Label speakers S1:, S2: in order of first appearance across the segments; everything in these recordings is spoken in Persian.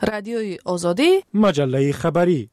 S1: رادیوی آزادی،
S2: مجله خبری.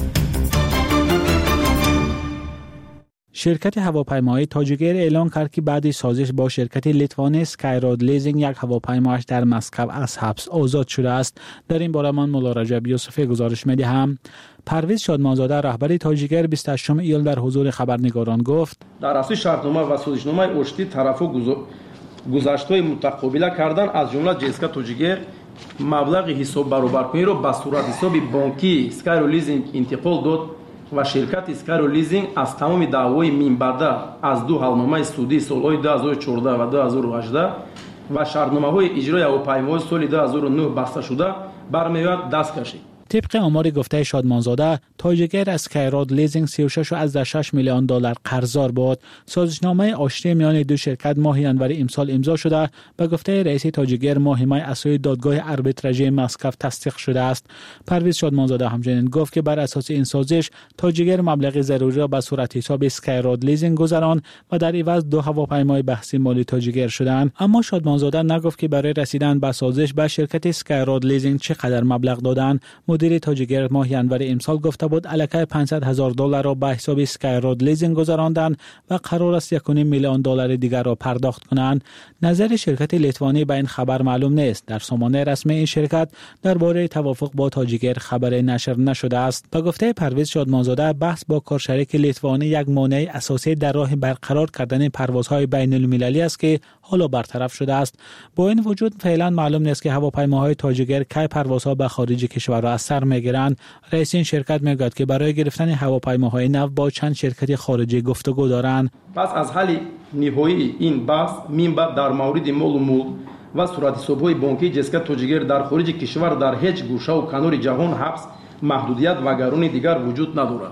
S2: شرکت هواپیمای تاجیک‌ایر اعلام کرد که بعد سازش با شرکت لیتوانی اسکایراد لیزینگ یک هواپیمایش در مسکو از حبس آزاد شده است. در این باره من مولا رجب یوسفی گزارش می‌دهم. پرویز شادمانزاده رهبر تاجیک‌ایر 28 ایول در حضور خبرنگاران گفت:
S3: در اساس شرطنامه و سازشنامه اشتی طرف‌ها گذشته‌های متقابله کردن از جمله جسکا تاجیک‌ایر مبلغ حساب برابرکنی را به صورت حساب بانکی اسکایراد لیزینگ انتقال داد و شرکت اسکایراد لیزینگ از تمام دعوای منبعده از دو حلنامه سودی سالهای 2014 و 2018 و شرطنامه‌های اجرای هواپیمای سال 2009 بسته شده برمی‌آید دست کشید.
S2: طبق آمار گفته شادمانزاده، تاجیک‌ایر اسکایراد لیزینگ 36.6 میلیون دلار قرضدار بود. سازشنامه آشتی میان دو شرکت ماه ژانویه امسال امضا شده به گفته رئیس تاجیک‌ایر ماه می اساس دادگاه آربیتراژی مسکو تصدیق شده است. پرویز شادمانزاده همچنین گفت که بر اساس این سازش تاجیک‌ایر مبلغ ضروری را به صورت حساب اسکایراد لیزینگ گذراند و در عوض دو هواپیمای بحثی مالی تاجیک‌ایر شدند. اما شادمانزاده نگفت که برای رسیدن به سازش به شرکت اسکایراد لیزینگ چقدر مبلغ دادند. مدیر تاجیک‌ایر ماه ژانویه امسال گفته بود الکی 500,000 دلار را به حساب اسکایراد لیزینگ گذراندند و قرار است 1.5 میلیون دلار دیگر را پرداخت کنند. نظر شرکت لیتوانی به این خبر معلوم نیست. در سامانه رسمی این شرکت درباره توافق با تاجیک‌ایر خبری نشر نشده است. به گفته پرویز شادمانزاده بحث با کارشریک لیتوانی یک مانع اساسی در راه برقرار کردن پروازهای بین‌المللی است که حالا برطرف شده است. با این وجود فعلا معلوم نیست که هواپیماهای تاجیک‌ایر کی پروازها به خارج کشور را از سر میگیرند. رئیس این شرکت میگوید که برای گرفتن هواپیماهای نو با چند شرکت خارجی گفتگو دارند.
S3: پس از حل نهایی این بحث منبع در مورد مال و ملک و صورت حساب‌های بانکی جسکا تاجیک‌ایر در خارج کشور در هیچ گوشه و کنار جهان حبس، محدودیت و گرانی دیگر وجود ندارد.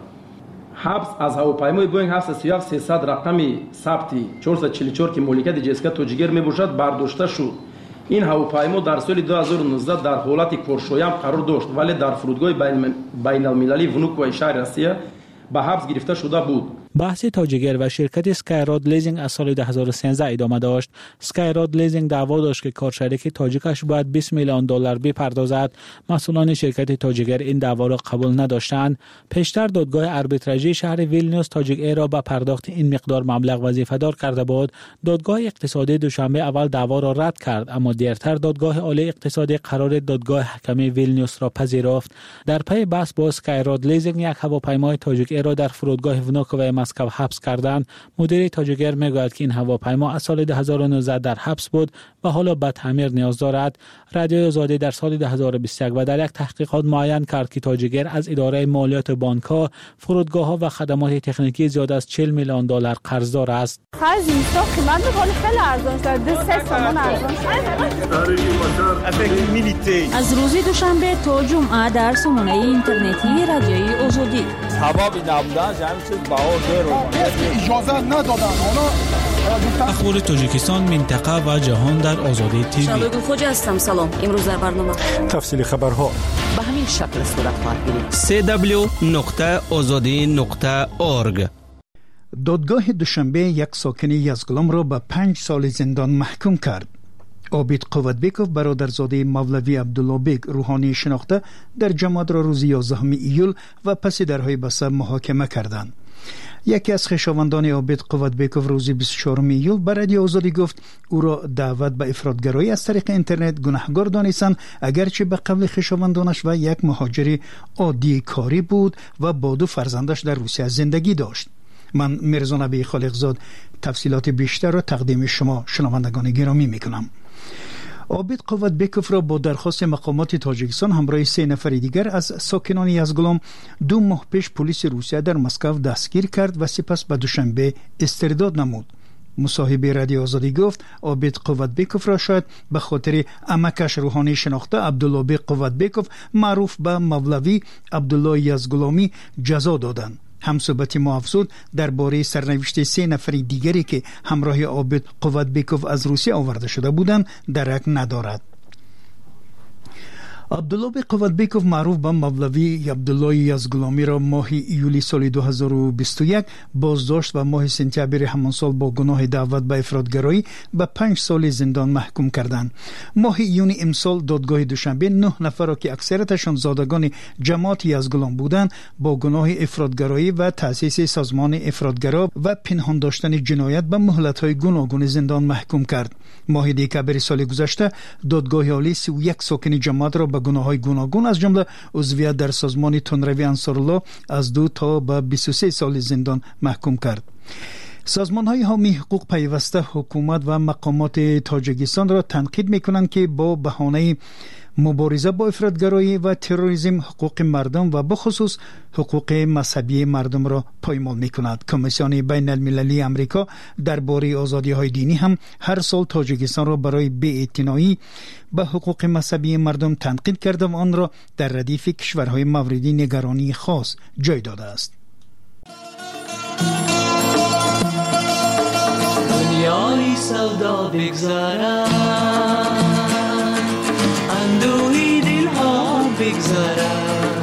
S3: حبس از هواپیمای بوینگ 737-300 رقم ثبتی 444 که مالکیت جسکا تاجیک‌ایر میباشد برداشته شد. این هواپیما در سال 2019 در حالت کارشویم قرار داشت ولی در فرودگاه بین‌المللی ونوکوی شهر روسیه به حبس گرفته شده بود.
S2: بحث تاجیک‌ایر و شرکت اسکایراد لیزینگ از سال 2013 ادامه داشت. اسکایراد لیزینگ دعوا داشت که کارشریک تاجیکش باید 20 میلیون دلار بپردازد. مسئولان شرکت تاجیک‌ایر این دعوا را قبول نداشتند. پیشتر دادگاه آربیتراژی شهر ویلنیوس تاجیک‌ایر را به پرداخت این مقدار مبلغ وظیفه‌دار کرده بود. دادگاه اقتصادی دوشنبه اول دعوا را رد کرد، اما دیرتر دادگاه عالی اقتصادی قرار دادگاه حکمی ویلنیوس را پذیرفت. در پی بحث با اسکایراد لیزینگ یک هواپیمای تاجیک‌ایر را در فرودگاه ونوکوی مسکو حبس کردند. مدیر تاجیک‌ایر میگوید که این هواپیما از سال 2019 در حبس بود و حالا به تعمیر نیاز دارد. رادیوی آزادی در سال 2021 و در یک تحقیقات معین کرد که تاجیک‌ایر از اداره مالیات بانک‌ها، فرودگاه‌ها و خدمات تکنیکی زیاد از 40 میلیون دلار قرضدار است.
S4: از این سال قیمت خیلی ارزان شده. 3 تومان ارزان شده.
S5: از روز دوشنبه تا جمعه در سامانه اینترنتی رادیوی آزادی.
S6: سبب نبودن جمع چیز بهار
S7: اجازه ندادن.
S2: اخبار تاجیکستان، منطقه و جهان در آزادی تیوی.
S5: شبگون خوجا هستم. سلام. امروز در برنامه
S2: تفصیل خبرها
S5: به همین شکل صورت خواهد گرفت.
S8: www.azadi.org.
S7: دادگاه دوشنبه یک ساکن یزگلام را به 5 سال زندان محکوم کرد. عابد قوتبیکوف برادرزاده مولوی عبدالله بیگ روحانی شناخته در جماعت را روز 11 ایول و پس درهای بسته محاکمه کردند. یکی از خویشاوندان عابد قوتبیکوف روز 24 ایول به رادیو آزادی گفت او را دعوت به افراطگرایی از طریق اینترنت گناهکار دانستند، اگرچه به قول خویشاوندانش و یک مهاجر عادی کاری بود و با 2 فرزندش در روسیه زندگی داشت. من میرزا نبی خالقزاد تفصیلات بیشتر را تقدیم شما شنوندگان گرامی میکنم. عابد قوتبیکوف را با درخواست مقامات تاجیکستان همراه 3 نفر دیگر از ساکنان یزگلام 2 ماه پیش پلیس روسیه در مسکو دستگیر کرد و سپس به دوشنبه استرداد نمود. مصاحبه رادیو آزادی گفت عابد قوتبیکوف را شاید به خاطر عمکش روحانی شناخته عبدالله بیگ قوتبیکوف معروف به مولوی عبدالله یزگلامی جزا دادند. همصحبت ما افزود درباره سرنوشت 3 نفر دیگری که همراه عابد قوتبیکوف از روسیه آورده شده بودند درک ندارد. عبدالله قوتبیکوف معروف به مولوی عبدالله یزدگلامی را ماه ایولی سال 2021 بازداشت و ماه سپتامبر همان سال با گناه دعوت به افراطگرایی به 5 سال زندان محکوم کردند. ماه یونی امسال دادگاه دوشنبه 9 نفر را که اکثرتشان زادگان جماعت یزدگلام بودند با گناه افراطگرایی و تأسیس سازمان افراطگرا و پنهان داشتن جنایت به مهلت‌های گوناگون زندان محکوم کرد. ماه دکمبر سال گذشته دادگاه عالی 31 ساکن جماعت را به گناه‌های گوناگون از جمله عضویت در سازمان تندروی انصارالله از 2 تا به 23 سال زندان محکوم کرد. سازمان‌های حامی حقوق پیوسته حکومت و مقامات تاجیکستان را تنقید می‌کنند که با بهانه مبارزه با افراطگرایی و تروریسم حقوق مردم و بخصوص حقوق مذهبی مردم را پایمال می‌کند. کمیسیون بین المللی امریکا درباره آزادی‌های دینی هم هر سال تاجیکستان را برای بی‌اعتنایی به حقوق مذهبی مردم تنقید کرده و آن را در ردیف کشورهای موردی نگرانی خاص جای داده است.
S1: دنیای سودا بگذارد، اندوهی دلها بگذارد،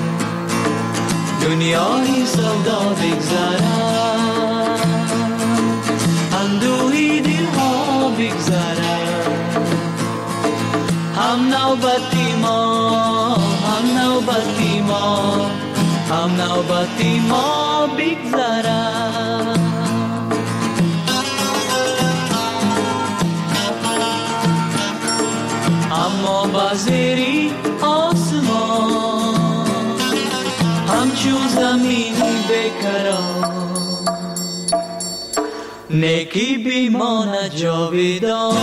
S1: دنیای سودا بگذارد، اندوهی دلها بگذارد. هم نوبتی ما، هم نوبتی ما، هم نوبتی ما بگذارد. اما بازری آسمان همچون زمین بکران، نیکی بیمانه جاویدان.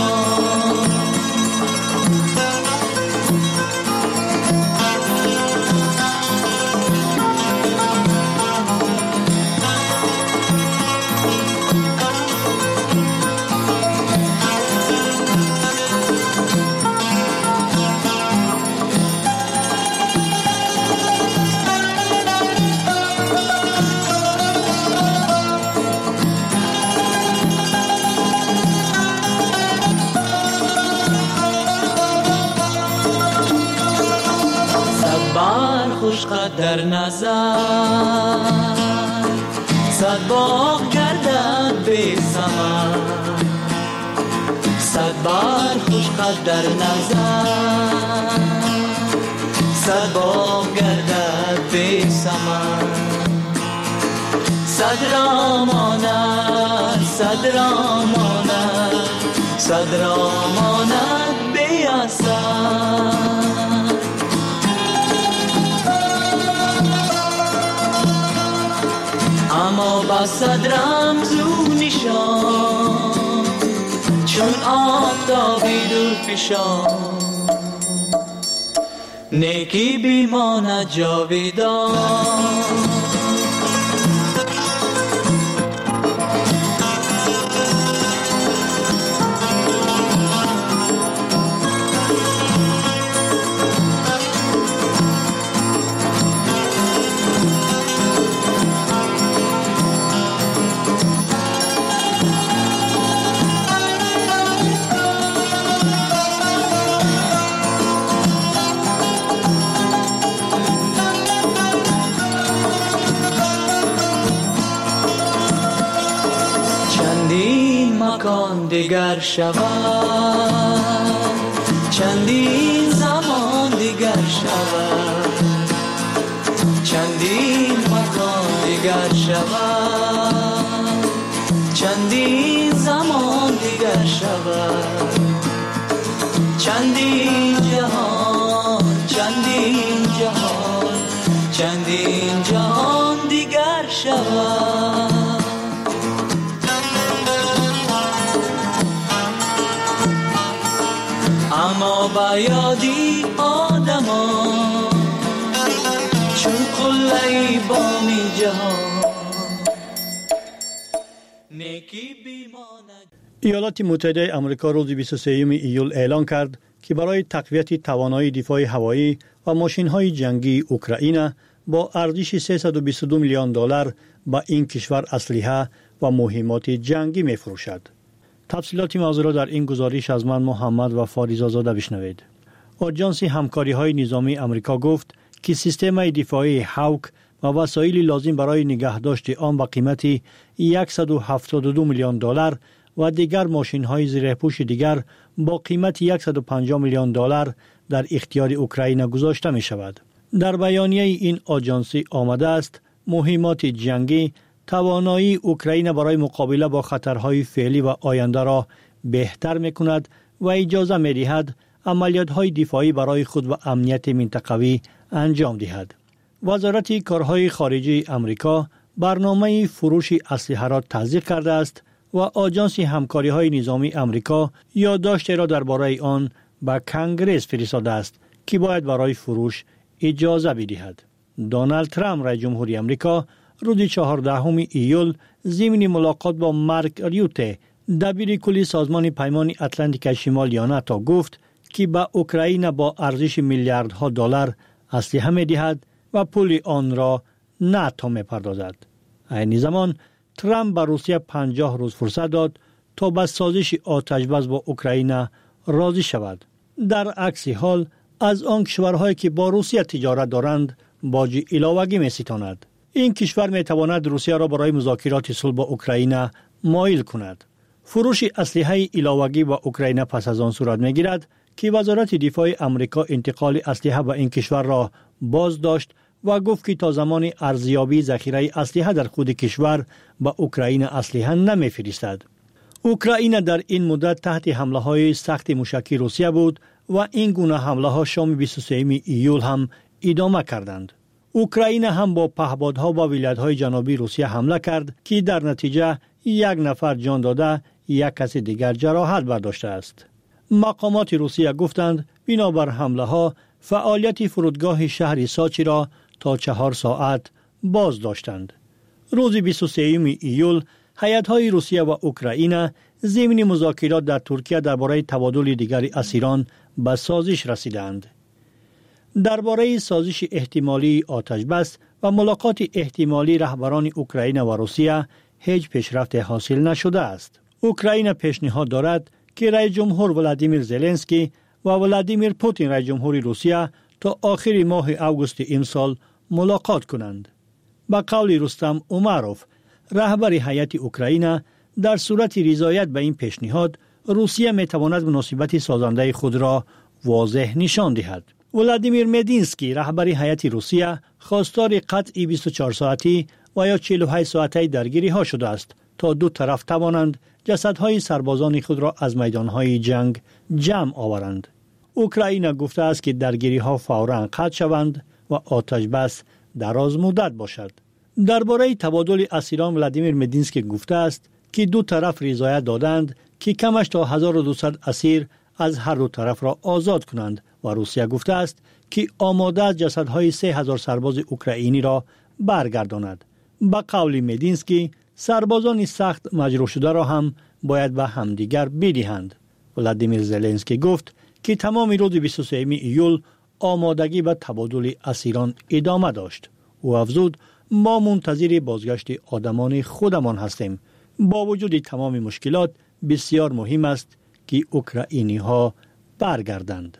S1: در نظر صد باغ گردد بی ثمر، صد بار خوش قد در نظر صد باغ گردد بی ثمر. صد را ماند، صد را ماند، صد را ماند بی اثر. اما با صد رمزو نشان چون آفتابی دور فشان، نیکی بیماند جاویدان. دیگر شود، چندین زمان دیگر شود، چندین مکان دیگر شود، چندین زمان دیگر شود، چندین جهان، چندین جهان، چندین جهان دیگر شود. اما با یادی آدمان چون قلعی بامی جهان، نیکی بیماند.
S8: ایالات متحده آمریکا روز 23 ایول اعلان کرد که برای تقویت توانایی دفاع هوایی و ماشین‌های جنگی اوکراین با ارزش 322 میلیون دلار به این کشور اسلحه و مهمات جنگی می‌فروشد. تفصیلات موضوع را در این گزارش از من محمد و فاریزا زاده بشنوید. آژانس همکاری‌های نظامی آمریکا گفت که سیستم دفاعی هاوک و وسایل لازم برای نگهداشت آن با قیمت $172 میلیون و دیگر ماشین‌های زیرپوش دیگر با قیمت $150 میلیون در اختیار اوکراین گذاشته می‌شود. در بیانیه این آژانسی آمده است مهمات جنگی توانایی اوکراین برای مقابله با خطرهای فعلی و آینده را بهتر می‌کند و اجازه می‌دهد عملیات‌های دفاعی برای خود و امنیت منطقوی انجام دهد. وزارت کارهای خارجه آمریکا برنامه فروش اسلحه را تصدیق کرده است و آژانس همکاری‌های نظامی آمریکا یادداشت را درباره آن به کنگره فرستاده است که باید برای فروش اجازه بدهد. دونالد ترامپ رئیس جمهوری آمریکا روز 14 ایول ضمن ملاقات با مارک ریوته دبیر کلی سازمان پیمان اتلانتیک شمالی ناتو گفت که به اوکراین با ارزش میلیاردها دلار اسلحه می‌دهد و پول آن را ناتو می‌پردازد. این زمان ترامپ به روسیه 50 روز فرصت داد تا به سازش آتش‌بس با اوکراین راضی شود. در عکس حال از آن کشورهایی که با روسیه تجارت دارند باج علاوه‌ای می‌ستاند. این کشور می‌تواند روسیه را برای مذاکرات صلح با اوکراین مایل کند. فروش اسلحه علاوه‌ای با اوکراین پس از آن صورت می‌گیرد که وزارت دفاع آمریکا انتقال اسلحه به این کشور را باز داشت و گفت که تا زمان ارزیابی ذخیره اسلحه در خود کشور به اوکراین اسلحه نمی‌فرستد. اوکراین در این مدت تحت حمله‌های سخت موشکی روسیه بود و این گونه حمله‌ها شام 23 ایول هم ادامه کردند. اوکراین هم با پهپادها و ولایت‌های جنوبی روسیه حمله کرد که در نتیجه یک نفر جان داده یک کس دیگر جراحت برداشته است. مقامات روسیه گفتند بنابر حمله‌ها فعالیت فرودگاه شهر ساچی را تا 4 ساعت باز داشتند. روز 23 ایول هیئت‌های روسیه و اوکراین ضمن مذاکرات در ترکیه درباره تبادل دیگر اسیران به سازش رسیدند. درباره سازش احتمالی آتش‌بس و ملاقات احتمالی رهبران اوکراین و روسیه هیچ پیشرفت حاصل نشده است. اوکراین پیشنهاد دارد که رئیس جمهور ولادیمیر زلنسکی و ولادیمیر پوتین رئیس جمهور روسیه تا آخر ماه اوگوست امسال ملاقات کنند. با قول رستم اوماروف رهبر هیئت اوکراین در صورت رضایت به این پیشنهاد روسیه میتواند مناسبت سازنده خود را واضح نشان دهد. ولادیمیر مدینسکی رهبر هیئت روسیه خواستار قطع 24 ساعتی و یا 48 ساعته درگیری ها شده است تا دو طرف توانند جسدهای سربازان خود را از میدانهای جنگ جمع آورند. اوکراین گفته است که درگیری ها فوراً قطع شوند و آتش بس دراز مدت باشد. درباره تبادل اسیران ولادیمیر مدینسکی گفته است که دو طرف رضایت دادند که کمش تا 1200 اسیر از هر دو طرف را آزاد کنند و روسیه گفته است که آماده است جسدهای 3000 سرباز اوکراینی را برگرداند. با قول مدینسکی سربازان سخت مجروح شده را هم باید به همدیگر بدهند. ولادیمیر زلنسکی گفت که تمام روز 23 ایول آمادگی به تبادل اسیران ادامه داشت. او افزود ما منتظر بازگشت آدمان خودمان هستیم. با وجود تمام مشکلات بسیار مهم است که اوکراینی ها برگردند.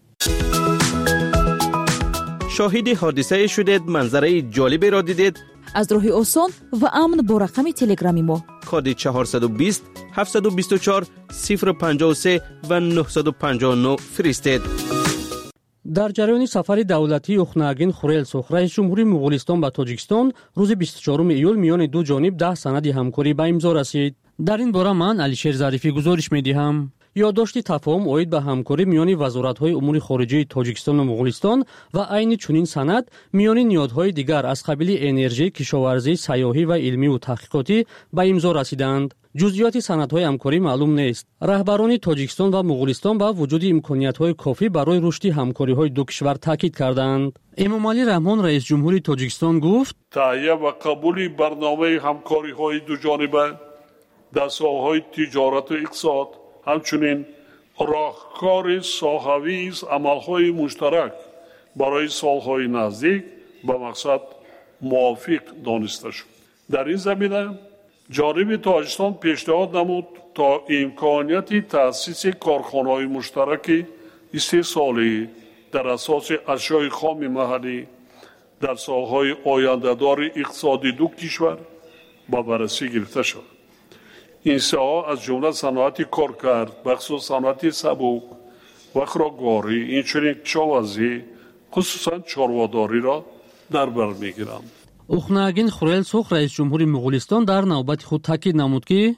S9: شاهد حادثه شدید، منظره جالبی را دیدید؟
S10: از راه آسان و امن با رقم تلگرامی ما
S9: کد 420 724 053 و 959 فرستید.
S11: در جریان سفر دولتی اوخناگین خورلسوخ رئیس جمهوری مغولستان به تاجیکستان روز 24 ایول میان دو جانب 10 سند همکاری به امضا رسید. در این باره من علیشیر ظریفی گزارش می‌دهم. یادداشت تفاهم اوید به همکاری میان وزارت‌های امور خارجه تاجیکستان و مغولستان و عین چنین سند میان نهادهای دیگر از قبیل انرژی، کشاورزی، سیاحی و علمی و تحقیقاتی به امضا رسیدند. جزئیات سندهای همکاری معلوم نیست. رهبران تاجیکستان و مغولستان با وجود امکانیت‌های کافی برای رشد همکاری‌های دو کشور تاکید کردند. امامعلی رحمان رئیس جمهوری تاجیکستان گفت:
S12: تهیه و قبول برنامه همکاری‌های دو جانبه در ساحه‌های تجارت و اقتصاد همچنین راهکار ساحوی عملهای مشترک برای سالهای نزدیک به مقصد موافق دانسته شد. در این زمینه جانب تاجیکستان پیشنهاد نمود تا امکانیت تأسیس کارخانه‌های مشترک استحصالی در اساس اشیاء خام محلی در ساحه‌های آینده‌دار اقتصادی دو کشور با بررسی گرفته شد. این ساحه از جمله صنعت کارکرد، بخصوص صنعت سبک و خوراکواری، اینچنین کشاورزی خصوصا چارواداری را در بر میگیرند.
S11: اخناگین خورلسوخ رئیس جمهوری مغولستان در نوبت خود تاکید نمود که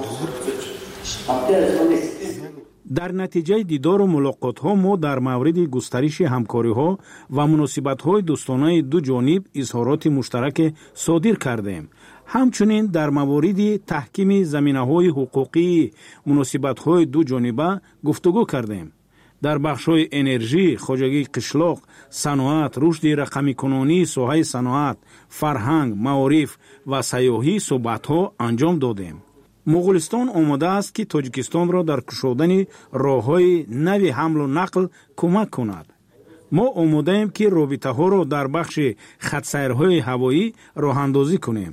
S13: در نتیجه دیدار و ملاقات‌ها ما در مورد گسترش همکاری‌ها و مناسبت‌های دوستانه دو جانب اظهارات مشترک صادر کردیم. همچنین در مورد تحکیم زمینه‌های حقوقی مناسبت‌های دو جانبه گفتگو کردیم. در بخش‌های انرژی، خواجگی قشلاق، صنعت، رشد رقمی کنونی، ساحه صنعت، فرهنگ، معارف و سیاحی صحبت‌ها انجام دادیم. مغولستان آماده است که تاجیکستان را در کشودن راه‌های نوی حمل و نقل کمک کند. ما آماده ایم که رابطه‌ها را در بخش خط‌سیرهای هوایی راه‌اندازی کنیم.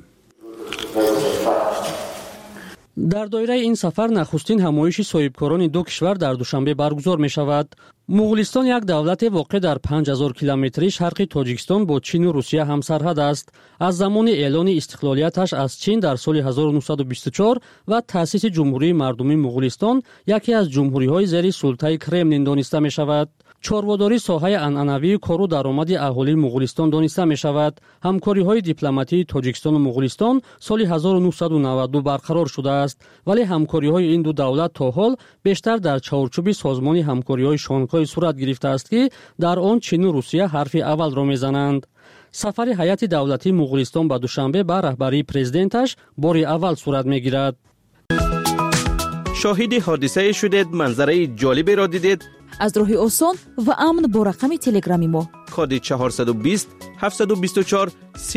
S11: در دایره این سفر نخستین همایش صاحبکاران دو کشور در دوشنبه برگزار می شود. مغولستان یک دولت واقع در 5000 کیلومتری شرق تاجیکستان با چین و روسیه همسرحد است. از زمان اعلان استقلالیتش از چین در سال 1924 و تأسیس جمهوری مردمی مغولستان یکی از جمهوری‌های زیر سلطه کرملین دانسته می شود. چارواداری ساحه عنعنوی کار و درآمد اهالی مغولستان دانسته می شود. همکاری‌های دیپلماتی تاجیکستان و مغولستان سال 1992 برقرار شده است، ولی همکاری‌های این دو دولت تا حال بیشتر در چارچوب سازمان همکاری‌های شانگهای صورت گرفته است که در آن چین و روسیه حرف اول را می‌زنند. سفر هیئت دولتی مغولستان به دوشنبه به رهبری پرزیدنتش بار اول صورت می‌گیرد.
S9: شاهد حادثه شدید، منظره جالبی را دیدید؟
S10: از راه آسان و امن با رقم تلگرامی ما
S9: کد 420 724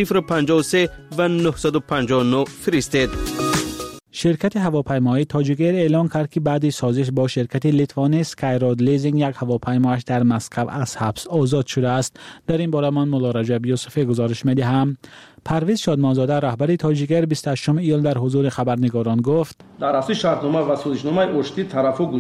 S9: 053 و 959 فرستید.
S2: شرکت هواپیمایی تاجیک‌ایر اعلان کرد که بعد سازش با شرکت لیتوانی اسکایراد لیزینگ یک هواپیمایش در مسکو از حبس آزاد شده است. در این باره من مولا رجب یوسفی گزارش می‌دهم. پرویز شادمانزاده رهبر تاجیک‌ایر 28 ایول در حضور خبرنگاران گفت:
S3: در اساس شرطنامه و سازشنامه اشتی طرف‌ها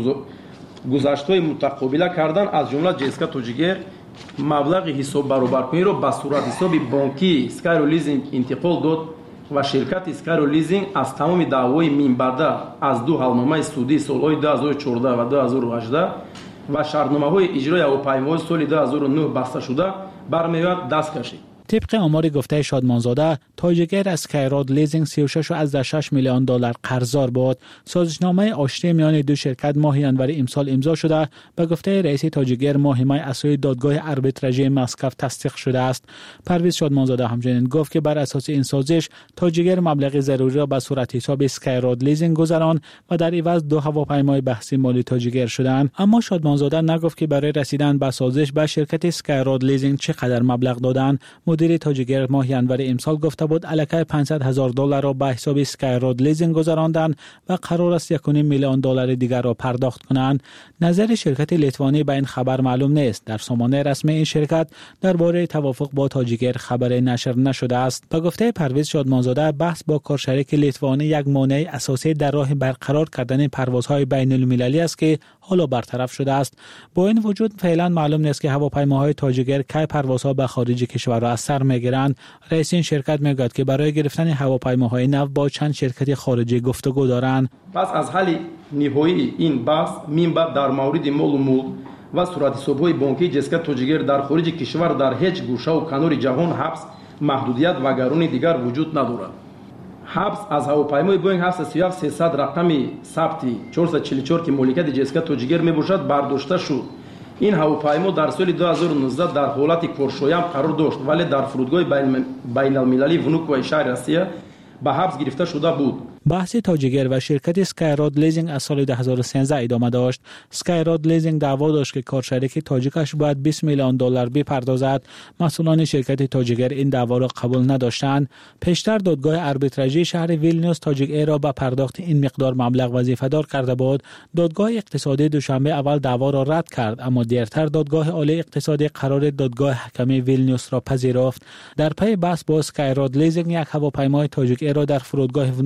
S3: گذشت‌های متقابله کردن، از جمله جسکا تاجیک‌ایر مبلغ حساب برابرکنی را به صورت حساب بانکی اسکایراد لیزینگ انتقال داد و شرکت اسکایراد لیزینگ از تمام دعوای منبعد از دو حلنامه سودی سال‌های 2014 و 2018 و شرطنامه‌های اجرای هواپیماهای سال 2009 بسته شده برمی‌آید دست کشید.
S2: طبق آمار گفته شادمانزاده، تاجیک‌ایر اسکایراد لیزینگ 36.6 میلیون دلار قرضدار بود. سازشنامه آشتی میان دو شرکت ماه ژانویه امسال امضا شده. به گفته رئیس تاجیک‌ایر محکمه اساسی دادگاه آربیتراژی مسکو تصدیق شده است. پرویز شادمانزاده همچنین گفت که بر اساس این سازش تاجیک‌ایر مبلغ ضروری را به صورت حساب اسکایراد لیزینگ گذران و در عوض دو هواپیمای بحثی مالی تاجیک‌ایر شدند. اما شادمانزاده نگفت که برای رسیدن به سازش به شرکت اسکایراد لیزینگ چقدر مبلغ دادند. مدیر تاجیک‌ایر ماه ژانویه امسال گفته بود الکی $500,000 را به حساب اسکایراد لیزینگ گذراندند و قرار است 1.5 میلیون دلار دیگر را پرداخت کنند. نظر شرکت لیتوانی به این خبر معلوم نیست. در سامانه رسمی این شرکت درباره توافق با تاجیک‌ایر خبری نشر نشده است. به گفته پرویز شادمانزاده، بحث با کارشریک لیتوانی یک مانع اساسی در راه برقرار کردن پروازهای بین‌المللی است که حالا برطرف شده است. با این وجود فعلا معلوم نیست که هواپیماهای تاجیک‌ایر کی پروازها به خارج کشور را از سر می‌گیرند. رئیس این شرکت میگوید که برای گرفتن هواپیماهای نو با چند شرکت خارجی گفتگو دارند.
S3: پس از حل نهایی این بحث منبع در مورد مال و ملک و صورت حساب‌های بانکی جسکا تاجیک‌ایر در خارج کشور در هیچ گوشه و کنار جهان حبس، محدودیت و گرانی دیگر وجود ندارد. حبس از هواپیمای بوینگ 737-300 رقمی ثبتی 444 که مالکیت جسکا تاجیک‌ایر میباشد برداشته شد. این هواپیما در سال 2019 در حالت کارشویم قرار داشت، ولی در فرودگاه بین‌المللی ونوکوی شهر روسیه به حبس گرفته شده بود.
S2: بحث تاجیک‌ایر و شرکت اسکایراد لیزینگ از سال 2013 ادامه داشت. اسکایراد لیزینگ دعوا داشت که کارشریک تاجیکش باید 20 میلیون دلار بپردازد. مسئولان شرکت تاجیک‌ایر این دعوا را قبول نداشتند. پیشتر دادگاه آربیتراژی شهر ویلنیوس تاجیک‌ایر را به پرداخت این مقدار مبلغ وظیفه‌دار کرده بود. دادگاه اقتصادی دوشنبه اول دعوا را رد کرد، اما دیرتر دادگاه عالی اقتصادی قرار دادگاه حکمی ویلنیوس را پذیرفت. در پی بحث با اسکایراد لیزینگ یک هواپیمای تاجیک‌ایر را در فرودگاه ونوکوی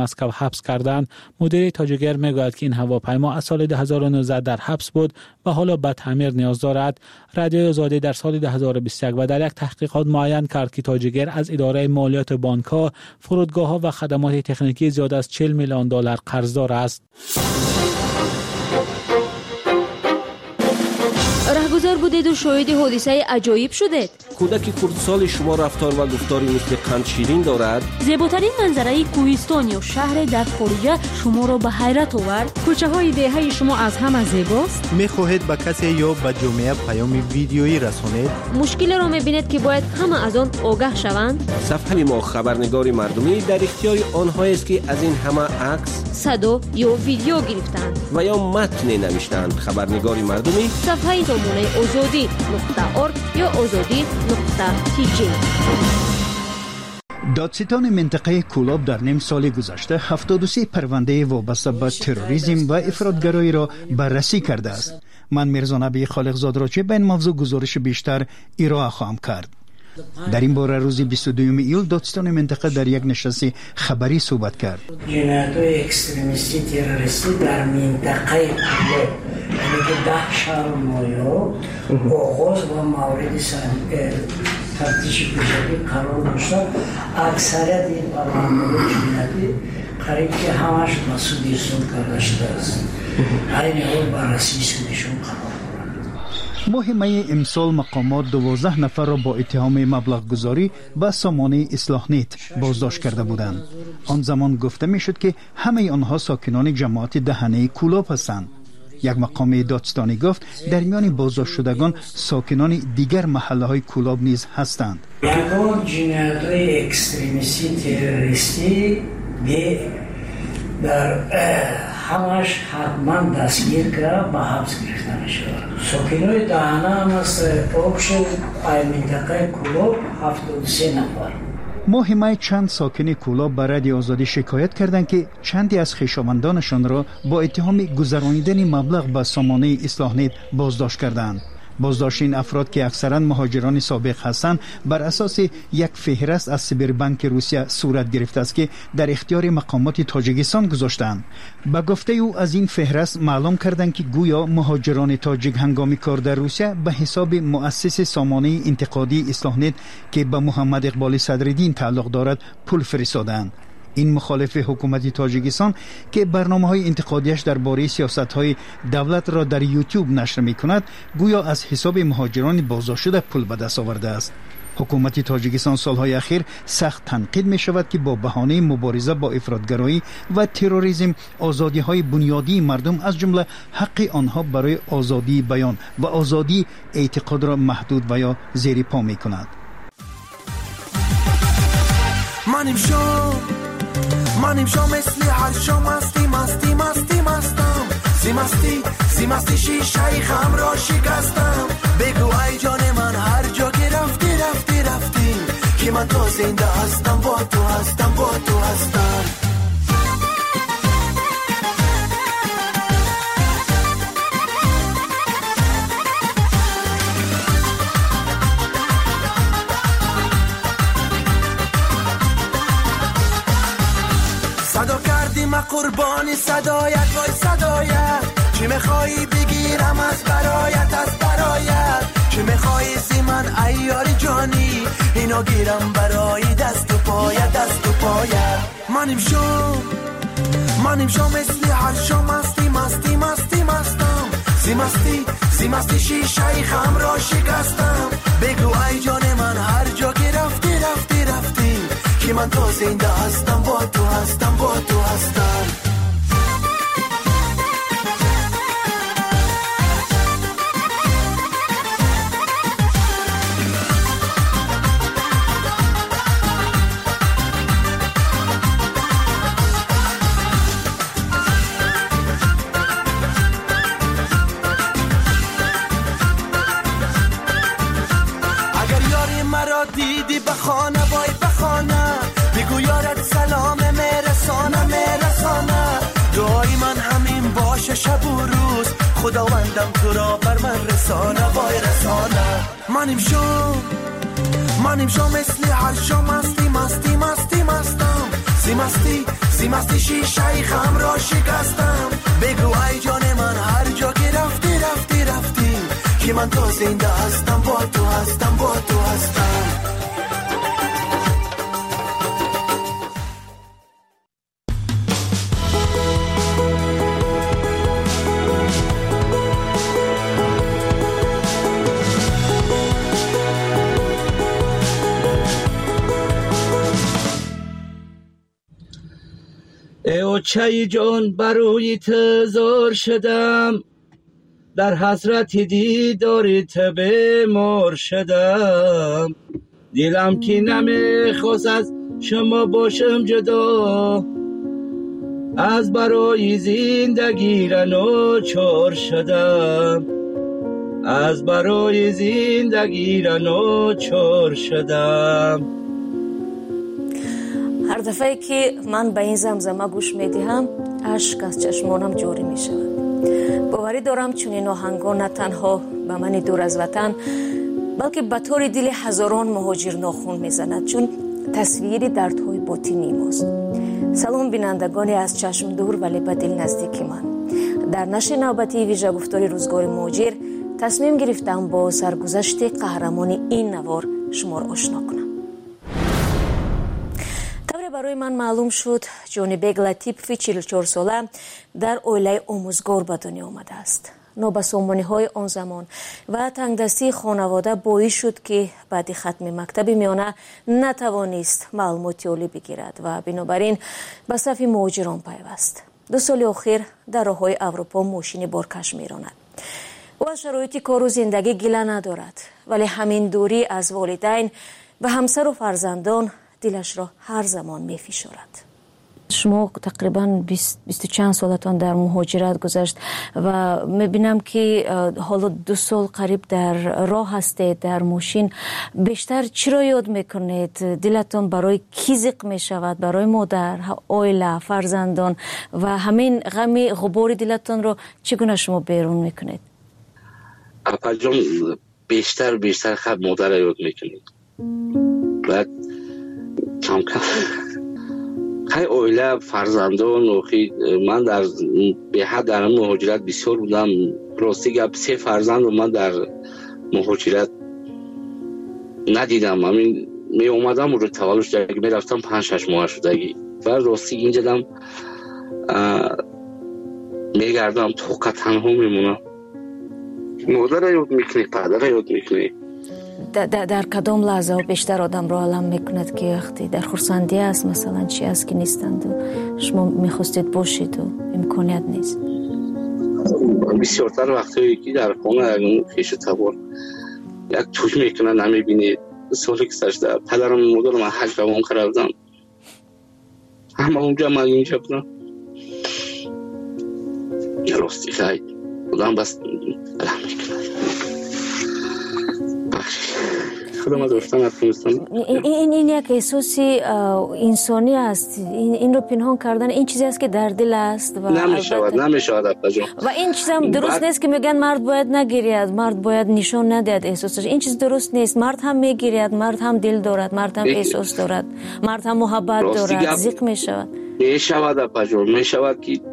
S2: مسکو حبس کردند، مدیر تاجیکر میگوید که این هواپیما از سال 2019 در حبس بود و حالا به تعمیر نیاز دارد. رادیوی آزادی در سال 2021 و در یک تحقیقات معین کرد که تاجیکر از اداره مالیات بانک‌ها، فرودگاه‌ها و خدمات تکنیکی زیاد از 40 میلیون دلار قرضدار است.
S14: رهگذر بودید و شاهد حادثه عجایب شدید.
S9: کودک خردسال شما رفتار و گفتاری مثل قند شیرین دارد.
S5: زیباترین منظره کوهستان یا شهر در خارج شما را به حیرت آورد.
S15: کوچه های دهه شما از همه زیباست.
S16: می‌خواهید به کسی یا به جامعه پیام ویدیویی رسانید؟
S14: مشکل را می‌بینید که باید همه از آن آگاه شوند.
S9: صفحه ما خبرنگار مردمی در اختیار آنهایی است که از این همه عکس،
S14: صدا یا ویدیو گرفتند
S9: و یا متن نوشتند. خبرنگار مردمی
S14: صفحه نمونه azadi.org یا azadi.tg.
S7: دادستان منطقه کولاب در نیم سال گذشته 73 پرونده وابسته به تروریسم و افراطگرایی را بررسی کرده است. من میرزا نبی خالقزاد را چه به این موضوع گزارش بیشتر ارائه خواهم کرد. در این باره روز 22 ایول دادستان منطقه در یک نشست خبری صحبت کرد.
S17: جنایت‌های اکستریمیستی تروریستی در منطقه کولاب، یعنی که 10 شهر مایو آغاز و مورد تفتیش پیشگی قرار داشته. اکثریت این پرونده‌های جنایتی قریب که همش با سودیسون کرده شده است. این حال بررسی سودیشون قرار.
S7: مهمه امسال مقامات 12 نفر را با اتهام مبلغ گذاری به سامانه اصلاح نیت بازداشت کرده بودند. آن زمان گفته می شد که همه آنها ساکنان جماعت دهنه کولاب هستند. یک مقام دادستانی گفت در میان بازداشت شدگان ساکنان دیگر محله های کولاب نیز هستند.
S17: یگان جنایت‌های اکستریمیستی تروریستی در همش حتما دستگیر کرد و حبس گرفته میشود. ساکنای دهنه هم از پاکش منطقه کولاب 73 نفر.
S7: مهمه چند ساکن کولاب به رادیو آزادی شکایت کردند که چندی از خویشاوندانشان را با اتهام گذرانیدن مبلغ به سامانه اصلاح نیت بازداشت کردند. بازداشت این افراد که اکثرا مهاجران سابق هستند بر اساس یک فهرست از سیبربانک روسیه صورت گرفته است که در اختیار مقامات تاجیکستان گذاشتند. به گفته او از این فهرست معلوم کردند که گویا مهاجران تاجیک هنگام کار در روسیه به حساب مؤسس سامانه انتقادی اصلاح نیت که به محمد اقبال صدرالدین تعلق دارد پول فرستادند. این مخالف حکومت تاجیکستان که برنامه‌های انتقادیش درباره سیاست‌های دولت را در یوتیوب نشر می‌کند، گویا از حساب مهاجران بازداشت شده پول به دست آورده است. حکومت تاجیکستان سالهای اخیر سخت تنقید می‌شود که با بهانه مبارزه با افراطگرایی و تروریسم آزادی‌های بنیادی مردم از جمله حق آنها برای آزادی بیان و آزادی اعتقاد را محدود و یا زیر پا می‌کند.
S18: منیم شو مثلی هر شو مستی شیشه خم را شکستم. بگو ای جان من هر جا که رفتی که من تو زنده هستم، با تو هستم. قربانی صدایت وای صدایت، چی میخوایی بگیرم از برایت، چی میخوایی زی من ایاری جانی، اینا گیرم برای دست و پایت. منیم شو مثلی هر شو مستی شیشه خم را شکستم. بگو ای جان من هر جا که رفتی که من تو زنده هستم، با تو هستم. اگر یاری مرا دیدی بخانه بگو یارت سلام میرسانه. دعای من همین باشه شب و روز، خداوندم تو را بر من رسانه. منیم شو مثلی هر شو مستی زیمستی شیشه خم را شکستم. بگو ای جان من هر جا که رفتی که من تو زنده هستم، با تو هستم.
S19: ای چای جان برای تزار شدم، در حسرت دیدار تو بیمار شدم. دلم که نمیخواست از شما باشم جدا، از برای زندگی را ناچار شدم.
S20: هر دفعه که من به این زمزمه گوش میدهم اشک از چشمانم جاری می شود. باوری دارم چون این آهنگا نه تنها به من دور از وطن بلکه به طور دل هزاران مهاجر ناخون میزند، چون تصویر دردهای باطنی ماست. سلام بینندگانی از چشم دور ولی به دل نزدیک من. در نشر نوبتی ویژه گفتار روزگار مهاجر تصمیم گرفتم با سرگذشت قهرمان این نوار شما را آشنا کنم. برای من معلوم شد جونی بیگ لطیفی 44 ساله در اویله آموزگار به دنیا آمده است. نابسامانی های آن زمان و تنگدستی خانواده باعث شد که بعد ختم مکتب میانه نتوانست معلوماتی عالی بگیرد و بنابراین به صف مهاجران پیوست. 2 سال اخیر در راههای اروپا ماشین بارکش میراند. او از شرایط کار و زندگی گله ندارد، ولی همین دوری از والدین و همسر و فرزندان دلش را هر زمان می فشارد. شما تقریبا 20 چند سالتان در مهاجرت گذشت و میبینم که حالا 2 سال قریب در راه هستید در ماشین. بیشتر چی را یاد میکنید؟ دلتان برای کی زق میشود؟ برای مادر، عائله، فرزندان و همین غم غبار دلتان را چگونه شما بیرون میکنید؟
S19: اپا جان بیشتر خب مادر را یاد میکنید. بعد کم خیلی عائله فرزندان و من به حد در مهاجرت بسیار بودم. راستی گپ 3 فرزند و من در مهاجرت ندیدم. همین می اومدم رو تولدش دیگه می رفتم 5-6 ماه شدگی و راستی اینجا دم می گردم تو تنها میمونم. مادر یاد میکنی، پدر یاد میکنی.
S20: در کدام لحظه بیشتر آدم را علم میکند که وقتی در خرسندی است مثلا چی است که نیستند و شما میخواستید باشید و امکانیت نیست؟
S19: بسیارتر وقتی که در خانه اگه خیش تبار یک توی میکنه نمیبینید. سالی که سجده پدرم مادرم من حج روان کردم، همه اونجا من اینجا بودم. راستی خیلی آدم بس علم میکنه. خودم داشتم
S20: این یک احساسی انسانی است. این رو پنهان کردن این چیزی است که در دل است و
S19: نمیشود
S20: و این چیز هم درست نیست که میگن مرد باید نگیرید، مرد باید نشان ندهد احساسش. این چیز درست نیست. مرد هم میگیرد، مرد هم دل دارد، مرد هم احساس دارد، مرد هم محبت دارد. زیق میشود
S19: که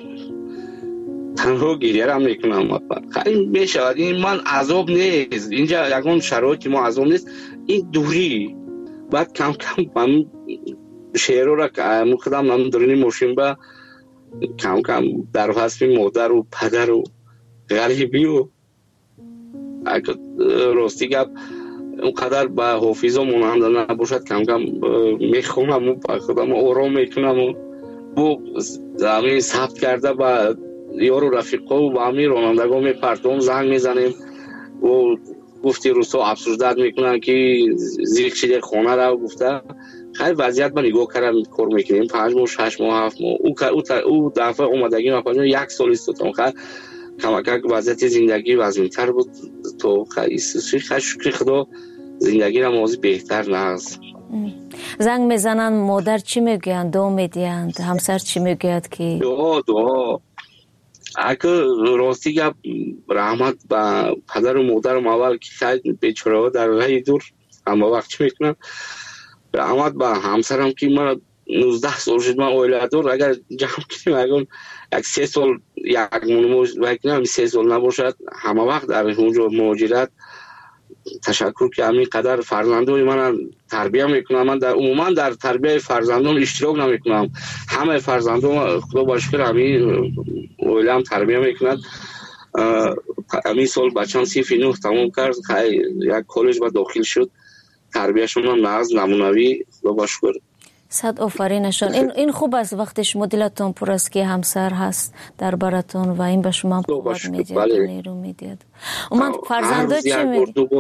S19: تنها گریه هم میکنم. خیلی میشود. این من عذاب نیست، اینجا یکون شرایط ما عذاب نیست، این دوری. بعد کم من شعر را که مخدم من درونی ماشین با کم در حسب مادر و پدر و غریبی و اگه راستی گپ اونقدر به حافظ و مانند نباشد کم میخونم و با خودم آرام میکنم و بو زمین ثبت کرده با یارو رفیقا و با همین رانندگاه میپرتم زنگ میزنیم و گفتی روستا افسردت میکنن که زیر کشیده خانه را گفته. خیلی وضعیت من نگاه کردم کار میکنیم 5 ماه 6 ماه 7 ماه او دفعه اومدگی من 1 سال استودم. خیلی کمک وضعیت زندگی وضعیتر بود تو خیلی شکر خدا زندگی را موضوع بهتر نهست.
S20: زنگ میزنن مادر چی میگویند؟ دعا میدیند؟ همسر چی میگوید که
S19: دعا اگه راستی گپ رحمت با پدر و مادرم اول که خیلی بیچاره در راه دور اما وقت چی میکنن، رحمت با همسرم که من 19 سال شد من اویلادور اگر جمع کنیم اگر یک 3 سال یک مونمو 3 سال نباشد همه وقت در اونجا مهاجرت تشکر که همین قدر فرزندان من تربیه میکنم. من در عموما در تربیه فرزندان اشتراک نمیکنم. همه فرزندان خدا باشکر همین اویلم تربیه میکند. همین سال بچه‌م صف 9 تمام کرد، یک کالج با داخل شد. تربیهشون هم ناز نمونوی خدا باشکر.
S20: صد آفرینشان. این خوب است وقتی شما دلتون پر است که همسر هست در براتون و این به شما هم قوت میدید و نیرو میدید. من فرزندو چی میگی؟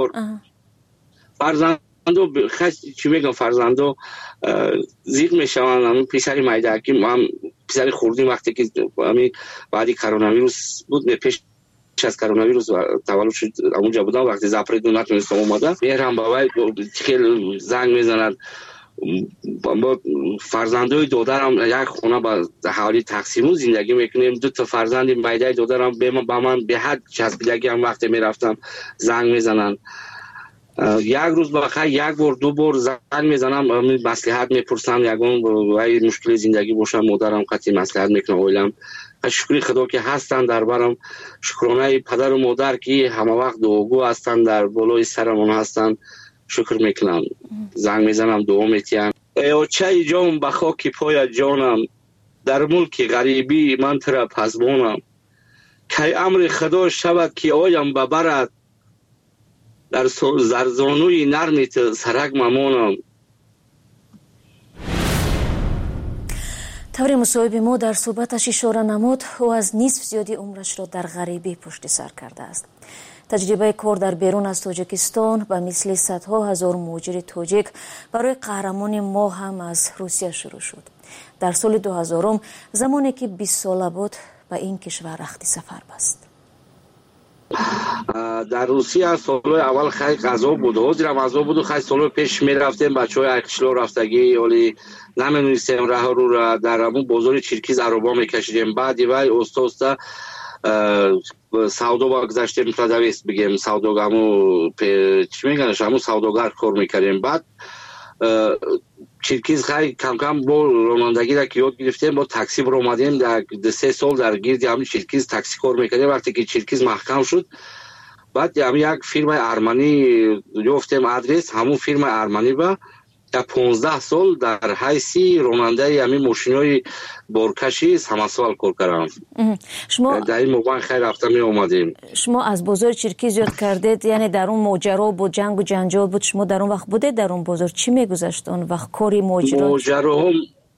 S19: فرزندو چی میگم فرزندو زیاد میشوند. همون پسری مایدکی من پسری خوردیم وقتی که همین بعدی کرونا ویروس بود پیش از کرونا ویروس تولد شد اونجا بودم وقتی زپری دو نتونستم اومدم میرم بابای خیلی زنگ میزنند با فرزندای دادرم یک خونه با حوالی تقسیمو زندگی میکنیم. 2 فرزند مایدای دادرم با من به حد چسبیدگی هم وقتی میرفتم زنگ میزنن. یک روز بخیر یک بار 2 بار زنگ میزنم مصلحت میپرسم یگون وای مشکل زندگی باشه مادرم قطعی مصلحت میکنه. اویلم شکر خدا که هستن در برم. شکرانه پدر و مادر که همه وقت دعاگو هستن در بالای سرمون هستن. شکر میکنم. زنگ میزنم دعا میتیم. ای چه جام به خاک پای جانم در ملک غریبی من ترا پزبانم. که امر خدا شود که آیم ببرد در زرزانوی نرمیت سرک ممانم.
S20: طور مصاحبه ما در صحبتش اشاره نمود او از نصف زیادی عمرش را در غریبی پشت سر کرده است. تجربه کار در بیرون از تاجیکستان به مثل صدها هزار مهاجر تاجیک برای قهرمان ما هم از روسیه شروع شد. در سال 2000 زمانی که 20 ساله بود به این کشور رخت سفر بست.
S19: در روسیه سال اول خیلی غذا بود، حاضرم غذا بود و خیلی سال پیش می رفتیم بچه های اکشلا رفتگی ولی نمی‌دونستیم راه رو را در همون بازار چرکیز عربا میکشیدیم. بعد وای اوستا سودا با گذاشتیم پردویست بگیم سوداگامو چی میگن همون سوداگر کار میکردیم. بعد چرکیز خیلی کم کم با رانندگی را که یاد گرفتیم با تاکسی بر اومدیم در 3 سال در گرد همین چرکیز تاکسی کار میکردیم. وقتی که چرکیز محکم شد بعد همین یک فیرم ارمنی گفتیم آدرس همون فیرم ارمنی با در 15 سال در حیثی راننده همین ماشینای بارکشی همسال کار کردم. شما در این موقع خیلی رفتم می اومدیم.
S20: شما از بازار چرکیز یاد کردید یعنی در اون ماجرا بود جنگ و جنجال بود شما در اون وقت بوده در اون بازار چی میگذشت اون وقت کاری ماجرا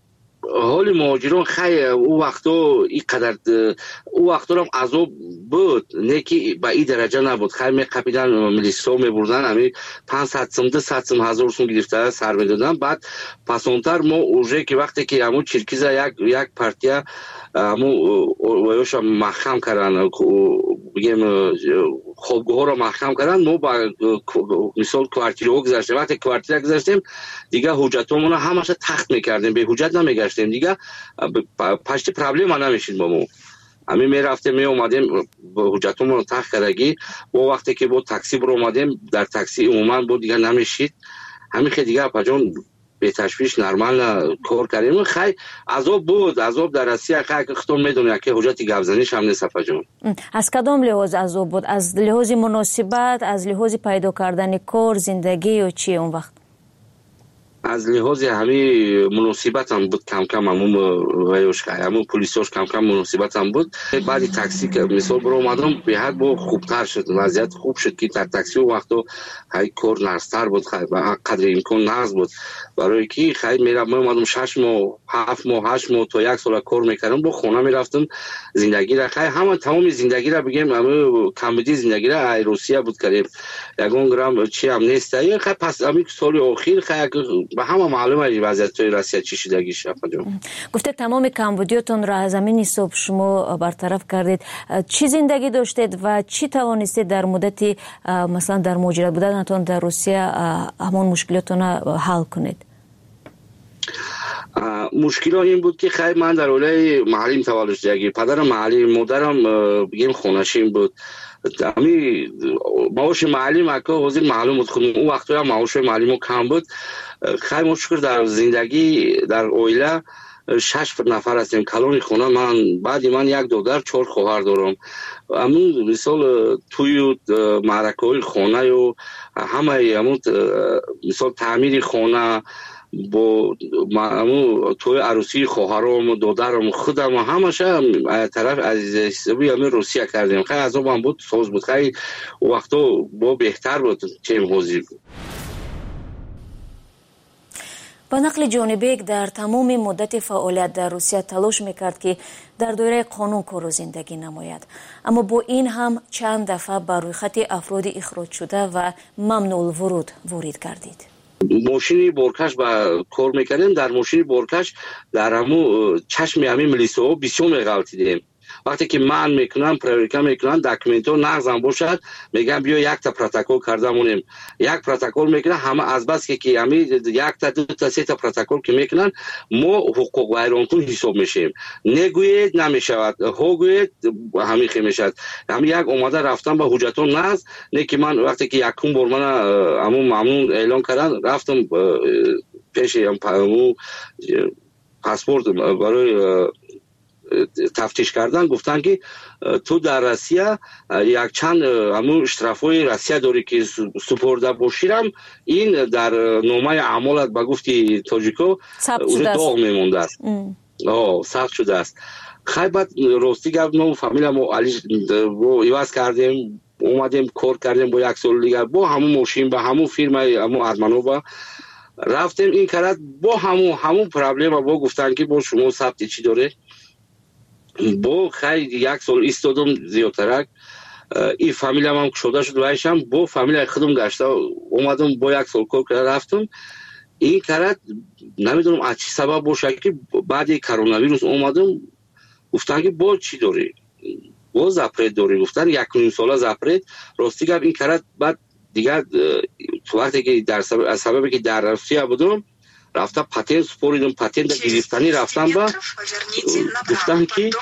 S19: حال مهاجران خیلی او وقتا اینقدر او وقتا هم عذاب بود نه که به این درجه نبود. خیلی میقپیدن ملیسا میبردن همین 500 سم 200 سم هزار سم گرفته سر میدادن. بعد پسانتر ما اوجه که وقتی که همون چرکیز یک پارتیا همون ویوش محکم کردن بگیم خوابگاه ها رو محکم کردن ما با مثال کوارتیرها گذاشتیم. وقتی کوارتیر گذاشتیم دیگه حجتمون همش تخت میکردیم به حجت نمیگشتیم دیگه پشت پرابلم نمیشید با ما. همین میرفتیم می اومدیم با حجتمون تخت کردگی با وقتی که با تاکسی بر اومدیم در تاکسی عموما بود دیگه نمیشید. همین که دیگه پجون به تشویش نرمال کار کردیم. خیلی عذاب بود. عذاب در روسیه خیلی خودتون میدونید که حجت گوزنیش هم نیست پجون.
S20: از کدام لحاظ عذاب بود؟ از لحاظ مناسبت، از لحاظ پیدا کردن کار، زندگی و چی اون وقت؟
S19: از لحاظ همین مناسبت هم بود کم کم همون ویوش همون پلیساش کم کم مناسبت هم بود. بعدی تاکسی که مثال برو اومدم به حد با خوبتر شد وضعیت خوب شد که در تاکسی و وقتا خیلی کار نرستر بود خیلی قدر امکان نرز بود برای که خیلی میرم اومدم 6 ماه 7 ماه 8 ماه تا 1 سال کار میکردم با خونه میرفتم زندگی را خیلی همه تمام زندگی را بگیم همه کمبودی زندگی را روسیه بود کردیم یگان گرام چی هم نیست. خیلی پس همین سال اخیر خیلی به همه معلومه وضعیت توی روسیه چی شدگی شد.
S20: گفته تمام کمبودیاتون را از زمین حساب شما برطرف کردید. چی زندگی داشتید و چی توانستید در مدتی مثلا در مهاجرت بودنتون در روسیه همون مشکلاتون حل کنید؟
S19: مشکل این بود که خیلی من در اولای محلیم تولد شدگی پدرم محلی مادرم بگیم خونشین بود امی معاش معلم اکا حاضر معلوم بود خودم اون وقت هم معاش معلم کم بود. خیلی مشکل در زندگی در اویله 6 نفر هستیم کلان خونه. من بعد من یک دختر 4 خواهر دارم. همون مثال توی معرکه خانه و همه همون مثال تعمیر خانه با همون توی عروسی خواهرام و دخترم خودم همش طرف از حسابی همین روسیه کردیم. خیلی عذاب هم بود، سوز بود، خیلی وقتا با بهتر بود تیم حاضر بود.
S20: با نقل جونی بیگ در تمام مدت فعالیت در روسیه تلاش میکرد که در دایره قانون کار و زندگی نماید، اما با این هم چند دفعه بر روی خط افراد اخراج شده و ممنوع الورود وارد گردید.
S19: ماشین بارکش با کار میکردیم. در ماشین بارکش در همون چشم همین ملیسا بسیار میغلطیدیم. وقتی که من میکنم پروریکا میکنم داکیومنتو نقضم باشد میگم بیا یک تا پروتکل کردمونیم. یک پروتکل میکنن همه از بس که همین یک تا دو تا سه تا پروتکل که میکنن ما حقوق ویرانکن حساب میشیم. نگوید نمیشود، ها گوید همین خیلی میشد. همین یک اومده رفتم با حجتون نقض نه که من وقتی که یکم بار من همون ممنون اعلان کردن رفتم پیش همون پاسپورت برای تفتیش کردن. گفتن که تو در روسیه یک چند همون اشترافای روسیه داری که سپرده باشیرم این در نامه اعمالت به گفتی تاجیکو داغ میمونده است. ثبت شده است. خیلی بعد راستی گفت ما فامیل ما علی ایواز کردیم اومدیم کار کردیم با یک سال دیگر با همون ماشین با همون فیرمای همون ارمانووا رفتیم این کرد با همون پرابلم با گفتن که با شما ثبت چی داره. با خیلی یک سال ایستادم زیادترک این فامیل هم شده شد وایشم با فامیل خودم گشته اومدم با یک سال کار کرده رفتم این کرد نمیدونم از چی سبب باشه که بعد کرونا ویروس اومدم گفتن که با چی داری با زپرت داری. گفتن 1.5 ساله زپرت. راستی گفت این کرد بعد دیگر تو وقتی که در سببی که در روسیه بودم رفتم پاتنت سپوریدم پاتنت گرفتنی رفتم با گفتن که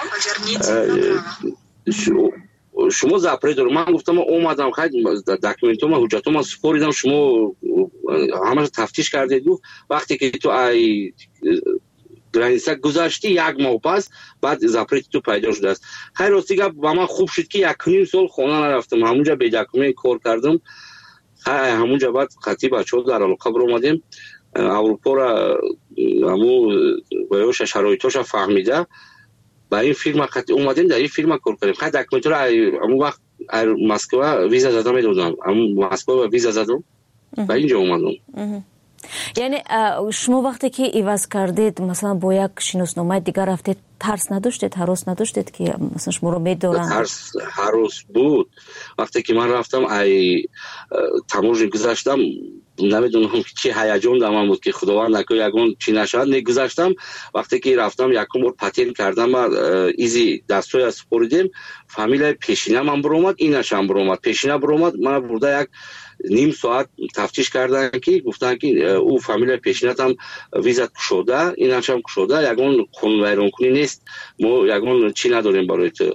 S19: شما زپرت دارم. من گفتم اومدم خیلی داکیومنتوم حجتوم سپوریدم شما همش تفتیش کردید. وقتی که تو ای گرانیسا گذاشتی یک ماه پس بعد زپرت تو پیدا شده است. خیلی راستی با من خوب شد که 1.5 سال خونه نرفتم همونجا به داکیومنت کار کردم. همونجا بعد خطی بچه‌ها در علاقه بر اومدیم اروپا را همون بایوش شرایطش فهمیده با این فیلم خطی اومدیم در این فیلم کار کنیم. خیلی داکیومنتو را همون وقت مسکو ویزا زدم میدادم همون مسکو ویزا زدم و اینجا اومدم.
S20: یعنی شما وقتی که ایواز کردید مثلا با یک شناسنامه دیگر رفتید ترس نداشتید هراس نداشتید که مثلا شما رو میدارن؟
S19: ترس هراس بود. وقتی که من رفتم ای تماشا گذاشتم نمیدونم چه هیجان در من بود که خداوند نکنه یگان چی نشد نگذاشتم. وقتی که رفتم یکم بار پاتین کردم و ایزی دستوی از سپوریدیم فامیل پیشینه من برومد اینش هم برومد پیشینه برومد من برده یک نیم ساعت تفتیش کردن که گفتن که او فامیل پیشینت هم ویزا شده اینش هم شده یگان خون ویران کنی نیست ما یگان چی نداریم برای تو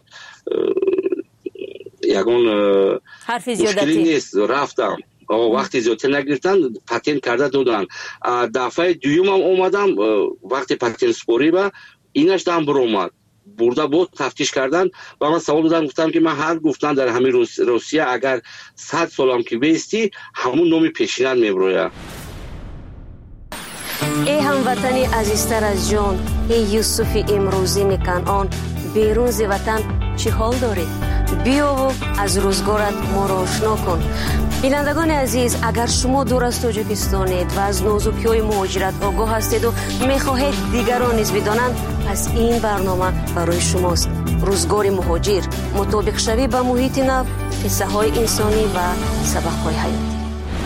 S19: یگان
S20: حرفی زیادتی
S19: نیست. رفتم وقتی زیادتر نگرفتن پاتین کرده دادن. دفعه دویم هم اومدم وقتی پاتین سپوری با اینش دم برومد برده بود تفتیش کردن و من سوال دادم گفتم که من هر گفتن در همین روسیه اگر 100 سالم که بیستی همون نومی پیشینت میبروید.
S20: ای هموطنی عزیزتر از جان ای یوسف امروزین کنعان بیرون ز وطن چی حال دارید؟ بیا و از روزگارت ما را آشنا کن. بینندگان عزیز اگر شما دور از تاجیکستانید و از نازکی‌های مهاجرت آگاه هستید و میخواهید دیگران نیز بدانند پس این برنامه برای شماست. روزگار مهاجر مطابق شوی با محیط نو قصه های انسانی و سبق های حیاتی.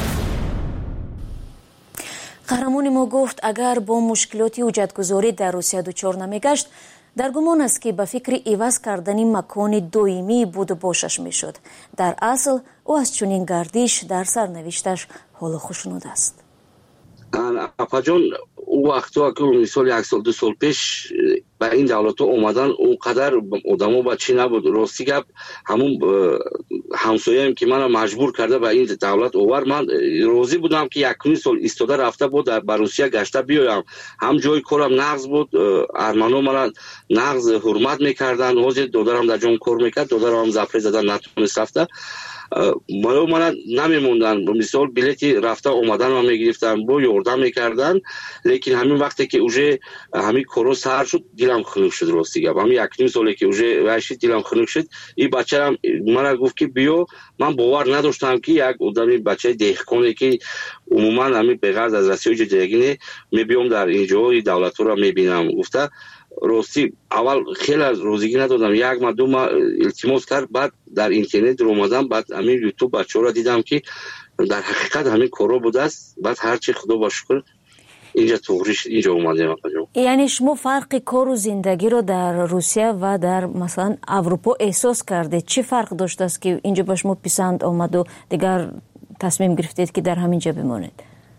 S20: قهرمان ما گفت اگر با مشکلاتی حجتگذاری در روسیه دچار نمیگشت در گمان است که به فکر عوض کردن مکان دائمی بود باشش میشد. در اصل او از چنین گردش در سرنوشتش حال خوشنود است.
S19: اپا جان او وقتا که مثال یک سال دو سال پیش با این دولت اومدن اونقدر آدمو بچی نبود. راستی گپ همون همسایه‌ام که منو مجبور کرده به این دولت اوور، من راضی بودم که یک سال ایستاده رفته بود در روسیه گشته بیایم. هم جای کارم نقض بود، ارمنو من نقض حرمت میکردن، حاضر دادرم در جون کار میکرد، دادرم زفره زدن نتونست رفته، من نمیموندن. مثال بلیتی رفته اومدن و میگرفتن با یاردم میکردن. لیکن همین وقتی که اوجه همین کورو سر شد دلم خنک شد. راستی گپ همین یک نیم ساله که اوجه واشید دلم خنک شد. این بچه‌ام من گفت که بیا، من باور نداشتم که یک آدمی بچه دهقانی که عموما همین بغیر از رسیج دیگه میبیام در اینجا این دولت رو میبینم. گفته راستی اول خیلی از روزگی ندادم، یک ما دو ما التماس کرد، بعد در اینترنت رو اومدم، بعد همین یوتیوب بچه‌ها را دیدم که در حقیقت همین کارو بوده است. بعد هرچی خدا با شکر اینجا توریش اینجا اومدیم.
S20: یعنی شما فرق کار و زندگی رو در روسیه و در مثلا اروپا احساس کرده؟ چه فرق داشته است که اینجا به شما پسند آمد و دیگر تصمیم گرفتید که در همینجا بمانید؟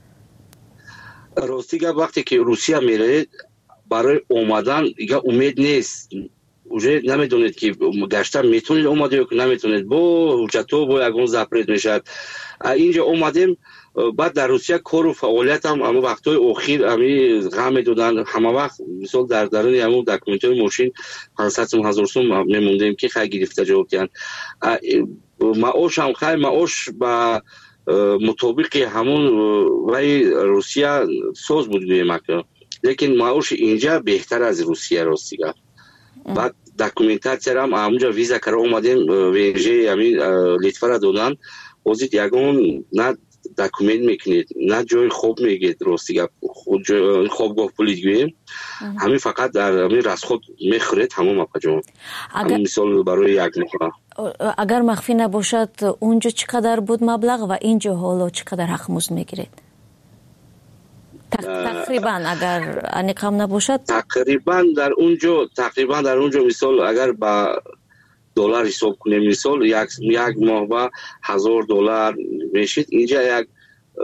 S19: راستی وقتی که روسیه میرید برای اومدن دیگه امید نیست. اوجه نمیدونید که گشتن میتونید اومده یا نمیتونید، با حجتو با یگون زپرید میشد. اینجا اومدیم، بعد در روسیه کار و فعالیت هم اما وقتای اخیر همی غم میدادن. همه وقت مثلا در درون همون دکومنتای ماشین 500,000 سوم میموندیم که خیلی گرفته جواب کردن. معاش هم خیلی معاش با مطابق همون وی روسیه ساز بود گویم که، لیکن معاش اینجا بهتر از روسیه. راستی بعد دکومنتاسیا هم همونجا ویزا کرده اومدیم، ویژه همین لیتوا را دادن. بازید یگون نه دکومنت میکنید نه جای خوب میگید. راستی خوب گفت پولید گویم همین فقط در همین رسخود میخورید همون مقاجون. همین مثال برای یک مقا.
S20: اگر مخفی نباشد اونجا چقدر بود مبلغ و اینجا حالا چقدر حق مزد میگیرید؟ تقریبا اگر انیقام نباشد
S19: تقریبا در اونجا مثال اگر با دلار حساب کنیم، مثال یک ماه با $1,000 میشید. اینجا یک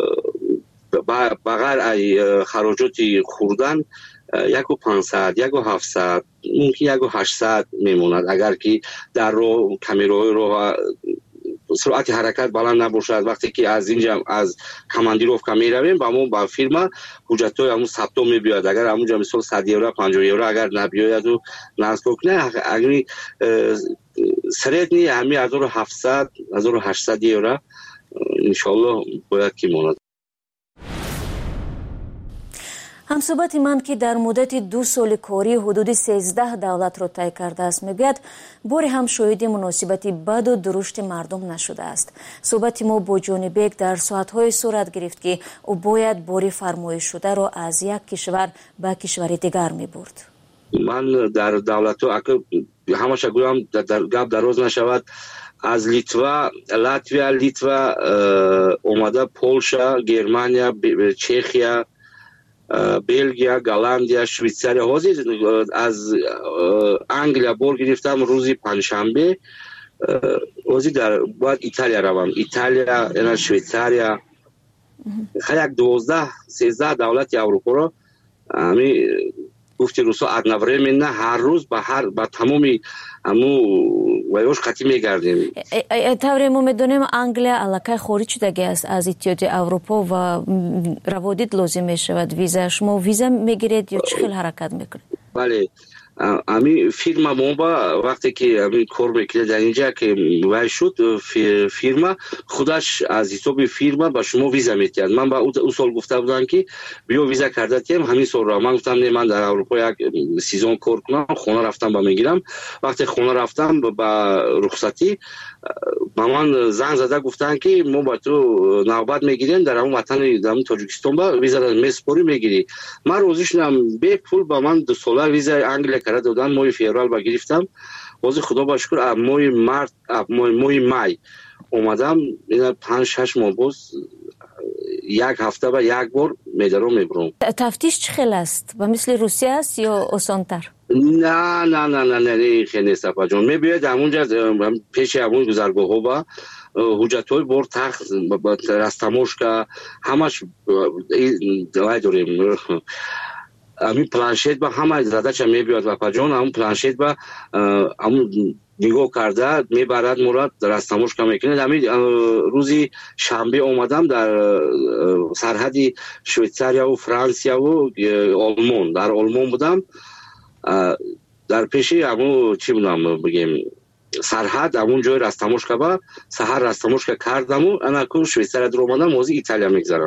S19: بغیر خراجات خوردن 1,500 1,700 ممکن 1,800 میموند. اگر که در رو کامیرای رو سرعت حرکت بلند نباشد. وقتی که از اینجا از کماندیروفکا میرویم با همون با فیرما حجتای همون ثبت میبیاد. اگر همونجا مثلا 100 یورو 50 یورو اگر نبیاید و نصب کنه، اگر سریعت نی همین 1,700 1,800 یورو انشالله باید که ماند.
S20: همصحبت من که در مدت 2 سال کاری حدود 13 دولت را طی کرده است میگوید باری هم شاهد مناسبتی بد و درشت مردم نشده است. صحبت ما با جونی بیگ در ساعتهای صورت گرفت که او باید باری فرمایش شده را از یک کشور به کشور دیگر می برد.
S19: من در دولت همش گویم در گپ دراز نشود، از لیتوا، لاتویا اومده، پولشا، گرمانیا، چخیا، بلژیا، گالندیا، شویتساریا، حاضر از انگلیا بار گرفتم روزی پنجشنبه، حاضر در باید ایتالیا روم. ایتالیا، اینا شویتساریا، خیلی 12-13 دولت اروپا را همی گفتی روسا ادنوره منه هر روز با تمامی همو ویوش خطی میگردیم.
S20: طوری ما میدونیم انگلیا علاقه خارج شدگی است از اتحادیه اروپا و روادید لازم میشود ویزا. شما ویزا میگیرید یا چه خیلی حرکت میکنید؟
S19: بله، امی فیرما بومبا وقتی که امی کار میکنه در اینجا که وای شد فیرما خودش از حساب فیرما با شما ویزا میتید. من با او سال گفته بودم که بیا ویزا کرده تیم همین سال را. من گفتم نه، من در اروپا یک سیزن کار کنم، خونه رفتم با میگیرم. وقتی خونه رفتم با رخصتی با من زنگ زده گفتن که ما با تو نوبت میگیریم در اون وطن در تاجیکستان با ویزا از میسپوری میگیری. من روزیشم به پول با من 2 ساله ویزا انگلیس کرده دادن. ماه فوریه با گرفتم. باز خدا با شکر ماه مارس ماه مای اومدم. اینا 5-6 ماه باز یک هفته و یک بار میدارم میبرم.
S20: تفتیش چه خیلی است؟ و مثل روسیه است یا آسان‌تر؟
S19: نه خیلی نیست اپا جون. میباید همونجا پیش همون گذرگاه ها با حجتهای بار تخت رستموش که همش دوای داریم. همین پلانشت با همه زده چه میبیاد و پجان همون پلانشت با همون نگاه کرده میبرد مراد رستموش که میکنه. همین روزی شنبه اومدم در سرحدی شویتریا و فرانسیا و آلمان، در آلمان بودم، در پیشی همون چی بودم بگیم سرحد همون جای رستموش که با سهر رستموش که کردم و انا که شویتریا در اومدم موزی ایتالیا میگذارم.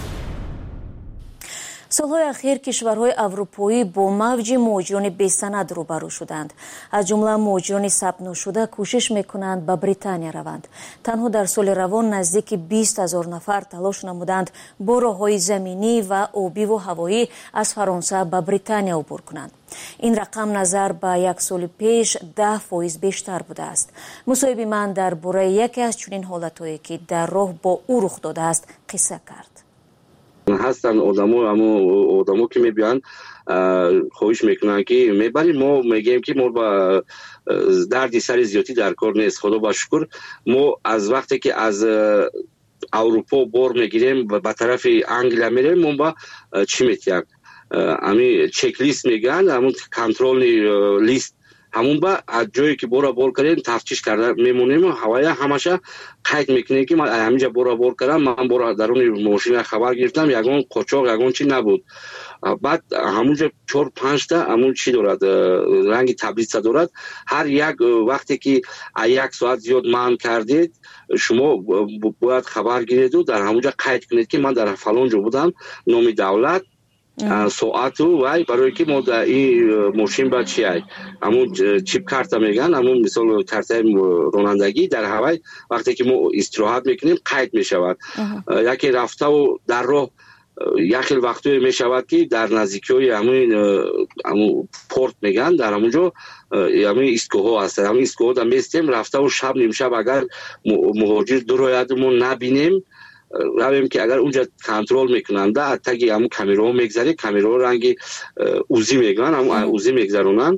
S20: солҳои ахир кишварҳои аврупоӣ бо мавҷи муҳоҷирони бесанад рӯбарӯ шуданд. аз ҷумла муҳоҷирони сабтношуда кӯшиш мекунанд ба британия раванд. танҳо дар соли равон наздики 20 000 нафар талош намуданд бо роҳҳои заминӣ ва обиву ҳавоӣ аз фаронса ба британия убур кунанд. ин рақам назар ба як соли пеш 10% бештар будааст. мусоҳиби ман дар бораи яке аз чунин ҳолатҳое ки дар роҳ бо ӯ рух додааст қисса кард.
S19: هستن آدمو که میبیان خواهش میکنن که میبریم، ما میگیم که ما با دردی سر زیادی در کار نیست، خدا با شکر. ما از وقتی که از اروپا بار میگیریم و به طرف انگلیا میریم، ما با چی میتیم همین چک لیست میگن، همون کنترل لیست، همون با از جایی که بورا بار کردیم تفتیش کرده میمونیم. هوایی همشه قید میکنه که من همینجا بورا بار کردم، من بورا درون ماشین خبر گرفتم، یگان قاچاق یگان چی نبود. بعد همونجا 4-5 تا همون چی دارد، رنگ تبلیغ دارد. هر یک وقتی که 1 ساعت زیاد من کردید شما باید خبر گیرید و در همونجا قید کنید که من در فلان جا بودم، نام دولت، ساعت و برای که ما در این ماشین با چی های همون چیپ کارت میگن، همون مثال کارت رانندگی در هوای وقتی که ما استراحت میکنیم قید میشود. یکی رفته و در راه یکی وقتی میشود که در نزدیکی همون پورت میگن، در همونجا همون ایستگاه هست، همون ایستگاه در میستیم رفته و شب نیم شب اگر مهاجر درویدمون نبینیم رویم که اگر اونجا کنترل میکنند تاگی همون کامیرا میگذاره، کامیرا رنگی اوزی میگن، همون اوزی میگذارونن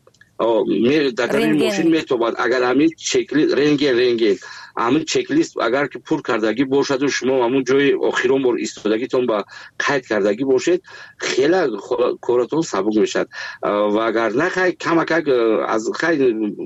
S19: در این ماشین میتوباد. اگر همین چکلی رنگی همین چک لیست اگر که پر کردگی باشد و شما همون جای آخرون بار ایستادگیتون با قید کردگی باشید خیلی کارتون سبک میشد و اگر نه کمک از خیلی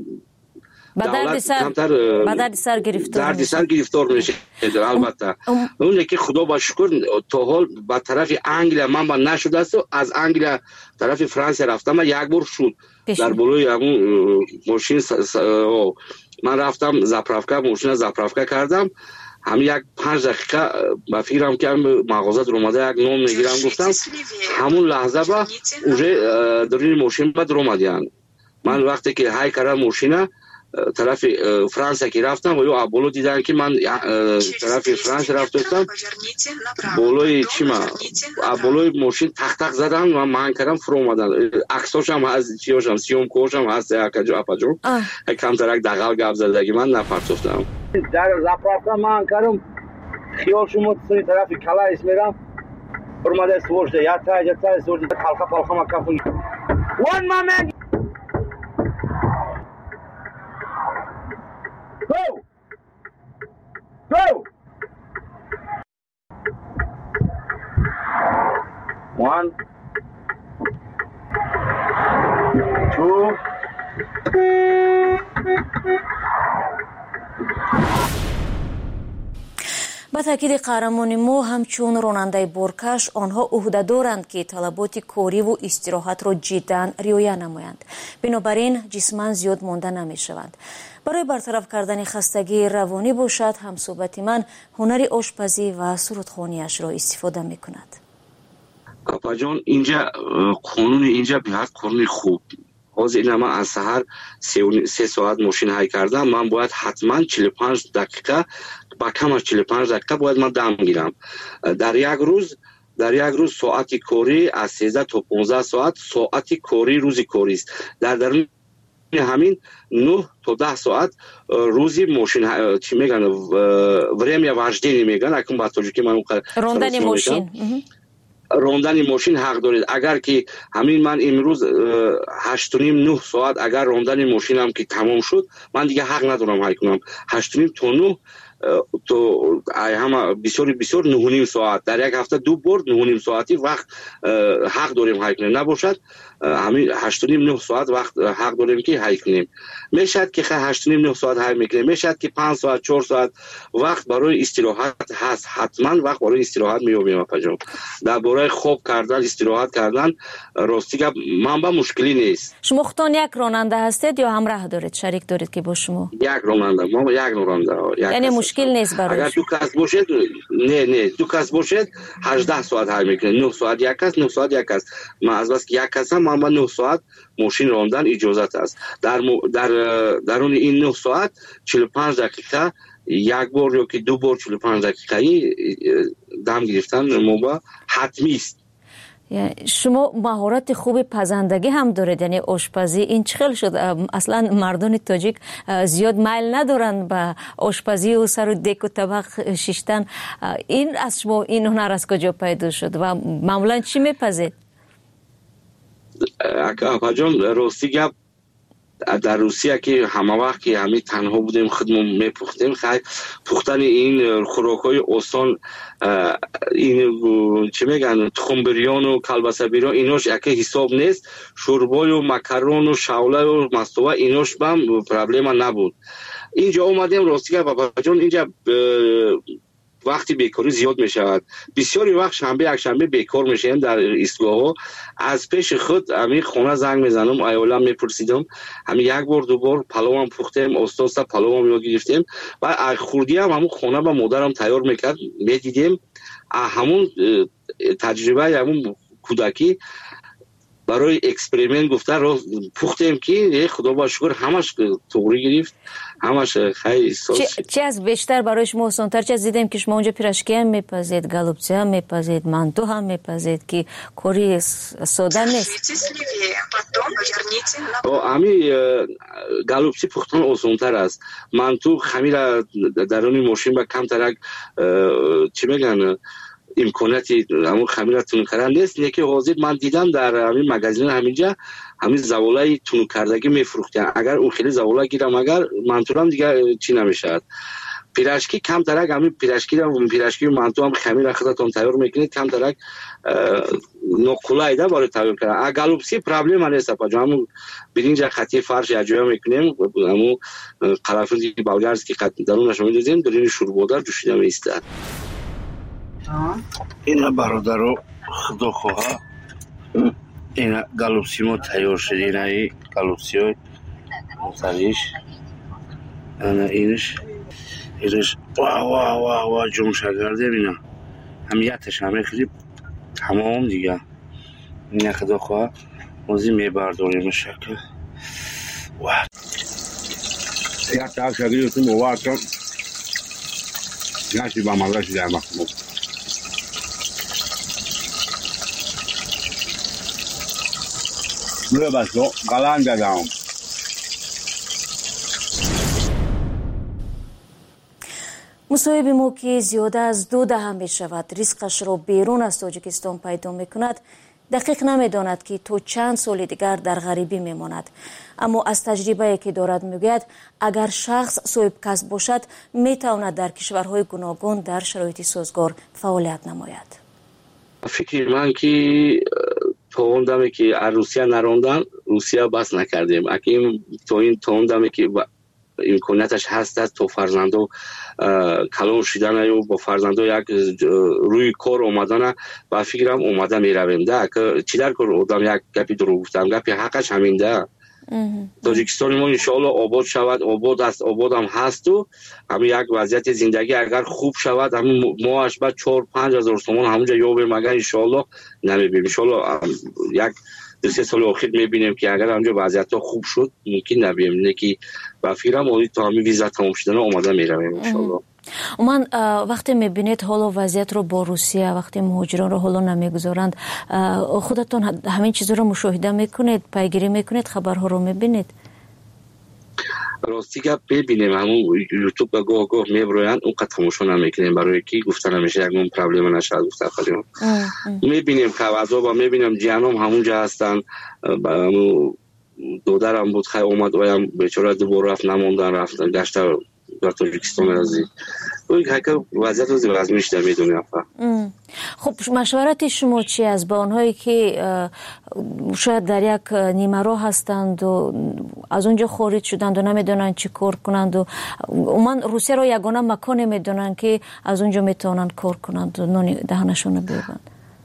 S20: دردی سر
S19: گرفتار میشه. البته اون که خدا با شکر تا حال با طرف انگلیا من با نشده است، از انگلیا طرف فرانسه رفتم و یک بار شد در بالای همون ماشین من رفتم ماشین زاپرافکا کردم، هم یک 5 دقیقه با فکرم که مغازه رو اومده یک نون میگیرم گفتم همون لحظه با اونجا در ماشین با در اومدن. من وقتی که های کردم ماشینه طرف فرانسه که رفتم و یا بالا دیدن که من طرف فرانسه رفتم بالای چی ما بالای ماشین تق زدم و من کردم فرو اومدن. عکساش هم از چیاشم سیوم کوشم هست اپاجو کم ترک دقیق گپ زدگی من نپرتفتم. در زاپرافکا من کردم خیال شما سوی طرف کلاس میرم اومده سوژده یا تا سوژده پالخا ما کافون one moment Go! 1 2
S20: ба таъкиди қаҳрамони мо ҳамчун ронандаи боркаш онҳо ӯҳдадоранд ки талаботи кориву истироҳатро ҷиддан риоя намоянд. бинобар ин ҷисман зиёд монда намешаванд. барои бартараф кардани хастагии равонӣ бошад ҳамсӯҳбати ман ҳунари ошпазӣ ва сурудхониашро истифода мекунад.
S19: апаҷон инҷа қонуни инҷа беҳад қонуни хуб. ҳозир ина ман аз саҳар 3 соат мошин ҳай кардам, ман бояд ҳатман 45 дақиқа ба камаш 45 дақиқа бояд ман дам гирам. дар як рӯз соати корӣ аз 13 то 15 соат соати корӣ рӯзи корист. дар даруни ҳамин 9 то 10 соат рӯзи мошин чӣ меган время вождение меган акун ба тоҷикӣ ман
S20: рондани мошин
S19: рондани мошин ҳақ доред. агар ки ҳамин ман имрӯз 8-9 соат агар рондани мошинам ки тамом шуд, ман дига ҳақ надорам ҳай кунам. 8 то 9 تو همه بسیار 9.5 ساعت در یک هفته 2 بار 9.5 ساعتی وقت حق داریم حق کنیم، نباشد همین 8.5-9 ساعت وقت حق داریم که حق کنیم. میشد که 8.5-9 ساعت حق میکنیم، میشد که 5 ساعت 4 ساعت وقت برای استراحت هست، حتما وقت برای استراحت میابیم. پجام درباره خواب کردن استراحت کردن راستی گپ منبع مشکلی نیست.
S20: شما خودتان یک راننده هستید یا همراه دارید، شریک دارید که با شما؟
S19: یک راننده، ما یک راننده.
S20: یعنی مشکل نیست برای
S19: اگر 2 کس باشد نه 2 کس باشد 18 ساعت حق میکنه، 9 ساعت یک کس 9 ساعت یک کس. من از بس که یک کس هم من 9 ساعت ماشین راندن اجازت است. درون این 9 ساعت 45 دقیقه یک بار یا که 2 بار 45 دقیقه‌ای دم گرفتن موبا حتمی است.
S20: شما مهارت خوب پزندگی هم دارید، یعنی آشپزی. این چخل شد اصلا مردان تاجیک زیاد میل ندارن به آشپزی و سر و دک و طبق شیشتن. این از شما این هنر از کجا پیدا شد و معمولا چی میپزید؟
S19: اکا جان راستی گپ در روسیه که همه وقت که همین تنها بودیم خودمون میپختیم، خیلی پختن این خوراکای آسان، این چه میگن تخم بریان و کلبسه بریان ایناش اگه حساب نیست، شوربای و مکرون و شوله و مستوه ایناش بهم پرابلم نبود. اینجا اومدیم راستی که بابا جان اینجا وقتی بیکاری زیاد می شود، بسیاری وقت شنبه یک شنبه بیکار میشیم در ایستگاه. از پیش خود همین خونه زنگ میزنم، ایالم میپرسیدم، همین 1 بار 2 بار پلو هم پختیم، استاد پلو هم یاد گرفتیم و خوردی هم همون خونه با مادرم تیار میکرد میدیدیم. همون تجربه همون کودکی برای اکسپریمنت گفته رو پختیم که خدا با شکر همش توری گرفت، همش خیلی
S20: چی از بیشتر برای شما آسان‌تر؟ چه دیدیم که شما اونجا پیراشکی هم میپزید، گالوبچی هم میپزید، مانتو هم میپزید که کاری ساده نیست.
S19: همین گالوبچی پختن آسان‌تر است. مانتو خمیر درون ماشین با کم ترک چی میگن امکاناتی همون خمیر تون کردن نیست. یکی حاضر من دیدم در همین مغازین همینجا همین زوالای تون کردگی میفروختن. اگر اون خیلی زوالا گیرم اگر منطورم دیگه چی نمیشد. پیراشکی کم ترک همین پیراشکی رو پیراشکی منطور هم خمیر خودتون تیار میکنید، کم ترک نقلایده برای تیار کردن. گالوبسی پرابلم نیست پاجا، همون برنج خطی فرش اجرا میکنیم، همون قرنفل بلغارس که درونش میذاریم درین شوربودار جوشیده میسته. اینا برادرو خدا خواه اینا گالوبسی ما تیار شده. اینا ای گالوبسی های مطریش اینش واه جون شگرده اینا همیتش همه خیلی تمام دیگه. اینا خدا خواه موزی میبرداریم شکل واه یک تاک شگری تو موارد کن نشی با مدرشی در مخموم بله بسو قلن دادم.
S20: مصاحب ما که زیاده از 2 دهه می شود ریسکش را بیرون از تاجیکستان پیدا می کند، دقیق نمی داند که تو چند سال دیگر در غریبی می ماند. اما از تجربه که دارد می گوید اگر شخص صاحب کسب باشد می تواند در کشورهای گوناگون در شرایط سازگار فعالیت نماید.
S19: فکر من که توندمی که روسیه نراندن روسیه بس نکردیم. اگه این توندمی که امکاناتش هست تو فرزندو کلان شدن و با فرزندو یک روی کار اومدن و فکرم اومده میرویم ده که چی در کار آدم یک گپی درو گفتم گپی حقش همین ده. تاجیکستان ما انشاءالله آباد شود، آباد است، آباد هم هست و همین یک وضعیت زندگی اگر خوب شود همین ماهش بعد 4-5 هزار تومان همونجا یابیم اگر انشاءالله نمیبینیم. انشاءالله یک 2-3 سال اخیر میبینیم که اگر همونجا وضعیت خوب شد ممکن نبیم نکی و فکرم اولی تا همین ویزا تمام شدن آماده میرویم انشاءالله.
S20: من وقتی میبینید حالا وضعیت رو با روسیه وقتی مهاجران رو حالا نمیگذارند خودتون همین چیز رو مشاهده میکنید، پیگیری میکنید، خبرها رو میبینید؟
S19: راستی که ببینیم همون یوتیوب به گاه میبرویند اون قد تماشا نمیکنیم برای کی گفتن همیشه یک پرابلم نشد گفته خودمون میبینیم که عذاب میبینیم جانم همونجا هستن. دودرم بود خیلی اومد و بیچاره دوباره رفت نموندن رفتن گشته در تاجیکستان رازی اون که وضعیت روز وضعیش در میدونی
S20: خب مشورت شما چی است با آنهایی که شاید در یک نیمه راه هستند و از اونجا خارج شدند و نمیدونن چی کار کنند و من روسیه رو یگانه مکان میدونن که از اونجا میتونن کار کنند و نان دهنشون بیارند؟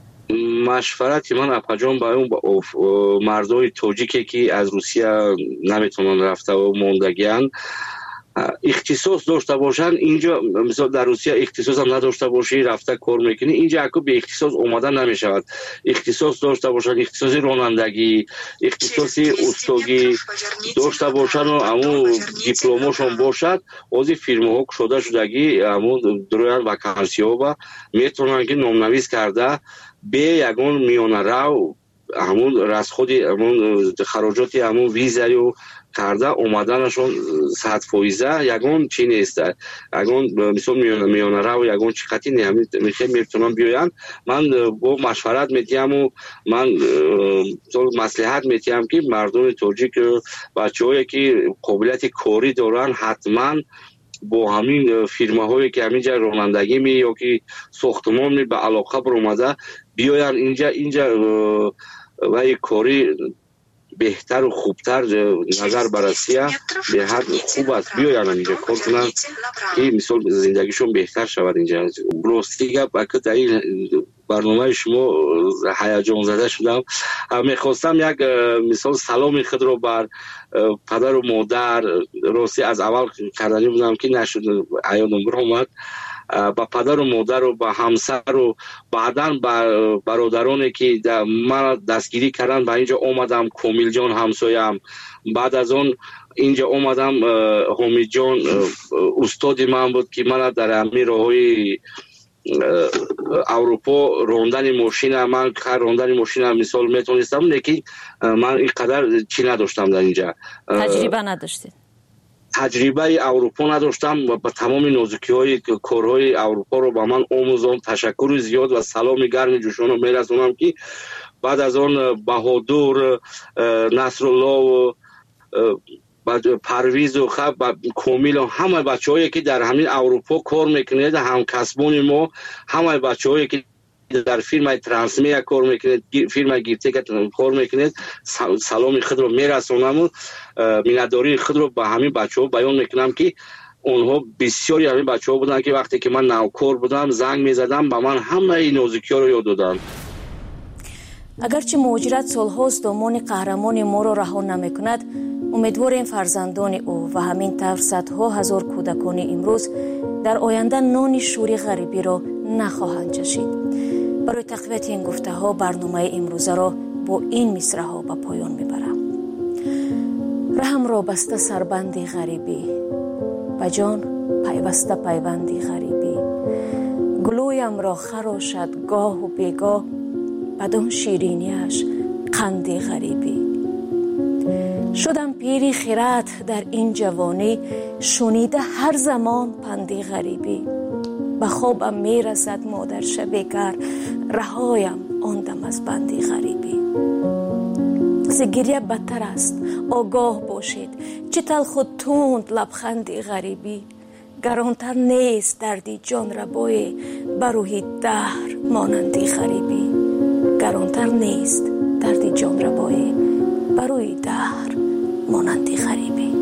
S19: مشورتی من اپاجان با اون مردای تاجیکی که از روسیه نمیتونن رفته و موندگیان اختصاص داشته باشن اینجا، مثلا در روسیه اختصاص هم نداشته باشی رفته کار میکنی اینجا اکو به اختصاص اومدن نمیشود. اختصاص داشته باشن، اختصاص رانندگی، اختصاص استاگی داشته باشن و همون دیپلماشون باشد از فیرما ها شده شدگی همون درویان وکانسی ها و میتونن که نامنویس کرده به یگان میانه رو همون رسخود همون خراجات همون ویزا و کرده اومدنشون 100% یگان چی نیست. یگان مثلا میانه رو یگان چقدی نمیخواد میتونن بیاین. من با مشورت میتیم و من مصلحت میتیم که مردم تاجیک بچه‌هایی که قابلیت کاری دارن حتما با همین فیرما هایی که همینجا رانندگی می یا که ساختمان می به علاقه برآمده بیاین اینجا و یک کاری بهتر و خوبتر نظر بررسیه به حد خوب است بیاین اینجا کار کنن که مثلا زندگیشون بهتر شود. اینجا براستی گپ در این برنامه شما هیجان زده شدم. میخواستم یک مثال سلام خود رو بر پدر و مادر راستی از اول کردنی بودم که نشد یادم برآمد با پدر و مادر و با همسر و بعداً با برادرانی که من دستگیری کردن. با اینجا اومدم کامیل جان همسایم، بعد از اون اینجا اومدم حمید جان استادی من بود که من در همین راههای اروپا راندن ماشین من راندن ماشین مثال میتونستم لیکن من اینقدر چی نداشتم در اینجا
S20: تجربه نداشتید.
S19: تجربه اروپا نداشتم و با تمام نازکی های کارهای اروپا رو با من آموزان. تشکر زیاد و سلام گرم جوشان رو میرسونم که بعد از آن بهادر نصرالله و پرویز و خب کامیل و همه بچه هایی که در همین اروپا کار میکنید هم کسبان ما همه بچه هایی که در فیلم ترانسمیا کار میکنید فیلم گیرتیک کار میکنید سلام خود رو میرسونم و مینداری خود رو به همین بچه ها بیان میکنم که اونها بسیاری همین بچه ها بودن که وقتی که من نوکار بودم زنگ میزدم به من همه این نازکی ها رو یاد دادن.
S20: اگرچه مهاجرت سالهاست دامان قهرمان ما را رها نمیکند، امیدواریم فرزندان او و همین طور صدها هزار کودکان امروز در آینده نان شوری غریبی را نخواهند چشید. برای تقویت این گفته ها برنامه امروزه را با این مصرع ها به پایان میبرم. رحم را بسته سربندی غریبی، به جان پیوسته پیوندی غریبی. گلویم را خراشد گاه و بیگاه، بدان شیرینیش قندی غریبی. شدم پیری خیرت در این جوانی، شنیده هر زمان پندی غریبی. به خوابم میرسد مادر شبیگر، رهایم آندم از بندی غریبی. ز گریه بدتر است آگاه باشید، چه تلخ و تند لبخندی غریبی. گرانتر نیست دردی جان ربای، بروی دهر مانندی غریبی. گرانتر نیست دردی جان ربای، بروی دهر مانندی غریبی.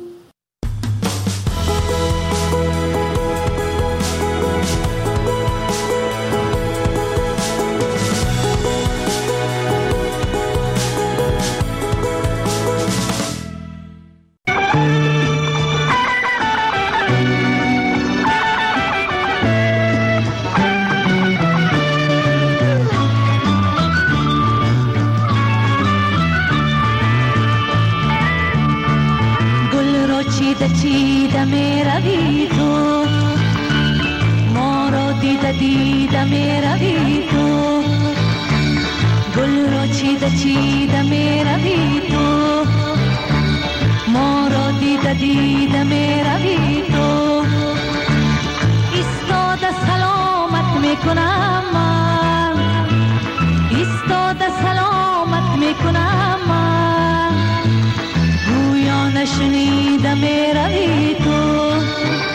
S1: چیده می روی تو، ما را دیده می روی تو. گل را چیده می روی تو، ما را دیده می روی تو. ایستاده سلامت می کنم من، ایستاده سلامت می کنم من. گویا نشنیده می روی تو،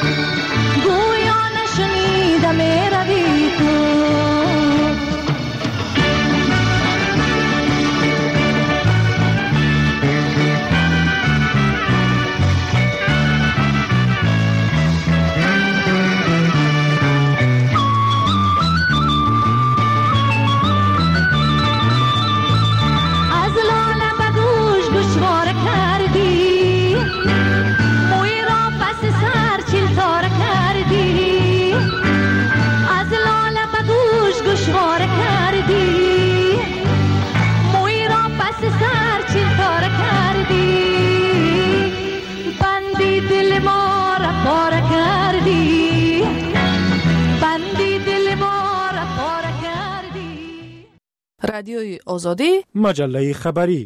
S21: رادیوی آزادی،
S13: مجله خبری.